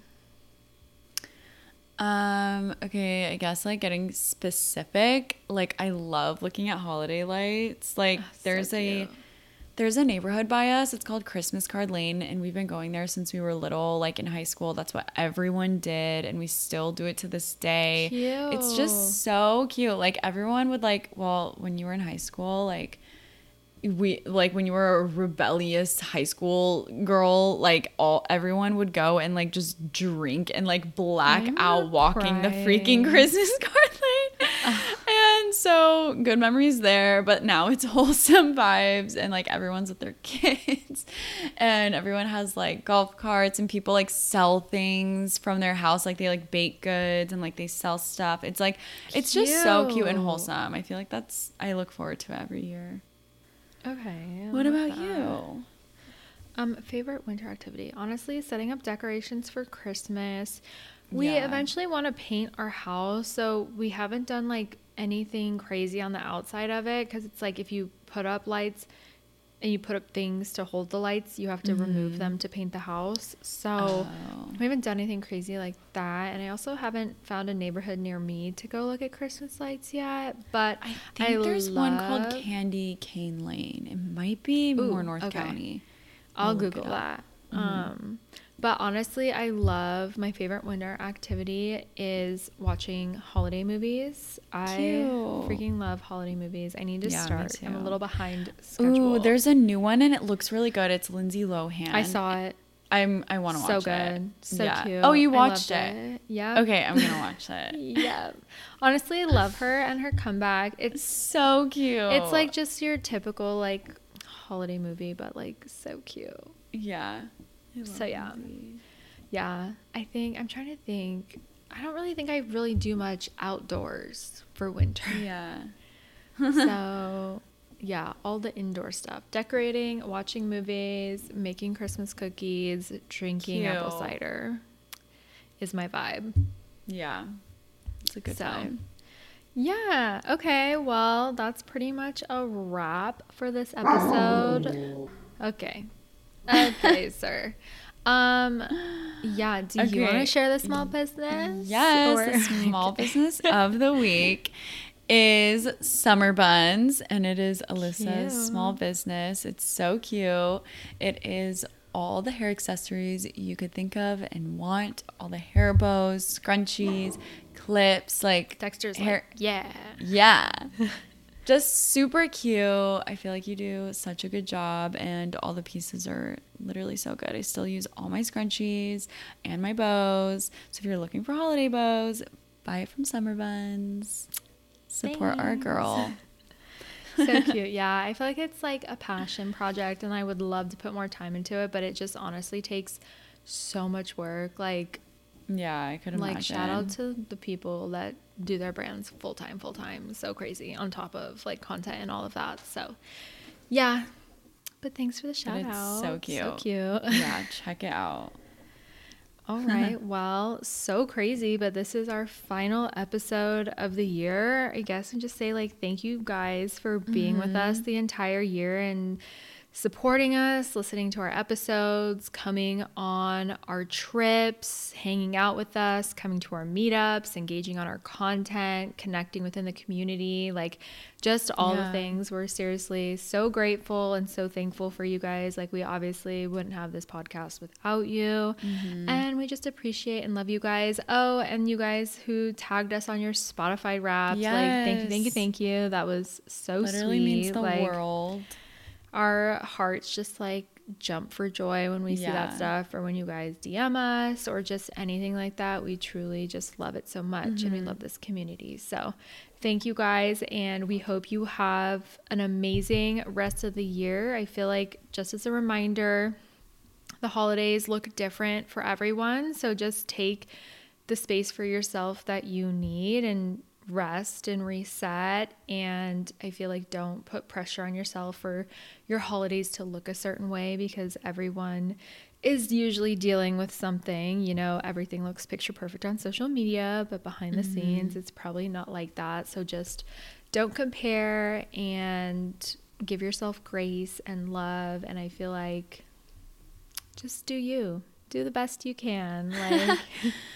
Um, okay, I guess like getting specific, like I love looking at holiday lights. Like Ah, so there's a cute. There's a neighborhood by us. It's called Christmas Card Lane, and we've been going there since we were little, like in high school. That's what everyone did, and we still do it to this day. Cute. It's just so cute. Like everyone would like, well, when you were in high school, like we like when you were a rebellious high school girl, like all everyone would go and like just drink and like black I'm out walking the crying. freaking Christmas Card Lane. And so good memories there, but now it's wholesome vibes and like everyone's with their kids and everyone has like golf carts and people like sell things from their house. Like they like bake goods and like they sell stuff. It's like, it's just so cute and Cute. wholesome. I feel like that's, I look forward to it every year. Okay. I What love about that. you? Um, favorite winter activity? Honestly, setting up decorations for Christmas. We Yeah. eventually want to paint our house, so we haven't done like anything crazy on the outside of it because it's like if you put up lights and you put up things to hold the lights, you have to remove them to paint the house. So Oh. we haven't done anything crazy like that, and I also haven't found a neighborhood near me to go look at Christmas lights yet. But I think there's one called love- Candy Cane Lane. It might be Ooh, more North okay. County. I'll I'll look Google it up. that. Um, but honestly, I love my favorite winter activity is watching holiday movies. I Cute. freaking love holiday movies. I need to Yeah, me start. I'm a too. little behind schedule. Ooh, there's a new one and it looks really good. It's Lindsay Lohan. I saw it. I'm. I want to So watch good. it. So Yeah. cute. Oh, you I watched loved it. Yeah. Okay, I'm gonna watch it. Yeah. Honestly, I love her and her comeback. It's So cute. it's like just your typical like holiday movie, but like so cute. yeah. I love So, yeah. Lindsay. Yeah, I think I'm trying to think. I don't really think I really do much outdoors for winter. Yeah. So, yeah, all the indoor stuff. Decorating, watching movies, making Christmas cookies, drinking apple Cute. cider is my vibe. Yeah. It's a good So, time. Yeah, okay. Well, that's pretty much a wrap for this episode. Okay. Okay, sir. Um yeah, do you want Okay. to share the small business? Yes, Or- the small business of the week is Summer Buns, and it is Alyssa's Cute. small business. It's so cute. It is all the hair accessories you could think of and want, all the hair bows, scrunchies, clips, like Dexter's hair. like, yeah. Yeah. Just super cute. I feel like you do such a good job, and all the pieces are literally so good. I still use all my scrunchies and my bows. So if you're looking for holiday bows, buy it from Summer Buns. Support our Thanks. girl. So cute. Yeah, I feel like it's like a passion project and I would love to put more time into it, but it just honestly takes so much work. Like Yeah, I could imagine. like shout out to the people that do their brands full time, full time. So crazy on top of like content and all of that. So yeah. But thanks for the shout it's out. so cute. So cute. Yeah, check it out. All right. Well, so crazy, but this is our final episode of the year. I guess and just say like thank you guys for being with us the entire year and supporting us, listening to our episodes, coming on our trips, hanging out with us, coming to our meetups, engaging on our content, connecting within the community, like just all Yeah. the things. We're seriously so grateful and so thankful for you guys. Like we obviously wouldn't have this podcast without you. And we just appreciate and love you guys. Oh, and you guys who tagged us on your Spotify Wraps. Like thank you, thank you, Yes. thank you. That was so Literally sweet. means the like, world. our hearts just like jump for joy when we see that Yeah. stuff, or when you guys D M us or just anything like that. We truly just love it so much and we love this community. So thank you guys, and we hope you have an amazing rest of the year. I feel like just as a reminder, the holidays look different for everyone, so just take the space for yourself that you need and rest and reset. And I feel like don't put pressure on yourself for your holidays to look a certain way, because everyone is usually dealing with something. You know, everything looks picture perfect on social media, but behind the scenes it's probably not like that. So just don't compare and give yourself grace and love. And I feel like just do you do the best you can. Like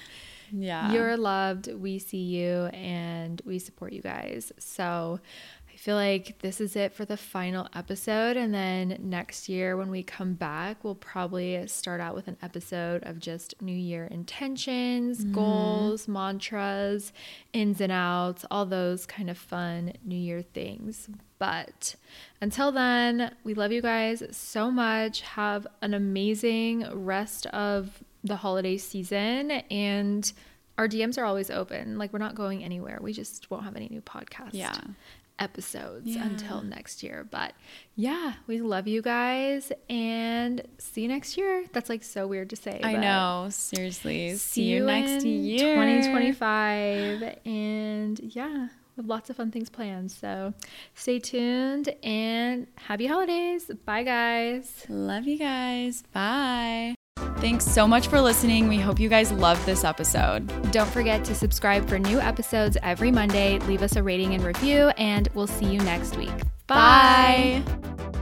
Yeah. you're loved, we see you, and we support you guys. So I I feel like this is it for the final episode. And then next year when we come back, we'll probably start out with an episode of just New Year intentions, mm. goals, mantras, ins and outs, all those kind of fun New Year things. But until then, we love you guys so much. Have an amazing rest of the holiday season, and our D Ms are always open. Like, we're not going anywhere. We just won't have any new podcast yeah. episodes yeah. until next year. But yeah, we love you guys and see you next year. That's like so weird to say. I know. Seriously. See, see you, you next year. twenty twenty-five. And yeah, we have lots of fun things planned. So stay tuned and happy holidays. Bye, guys. Love you guys. Bye. Thanks so much for listening. We hope you guys loved this episode. Don't forget to subscribe for new episodes every Monday. Leave us a rating and review, and we'll see you next week. Bye. Bye.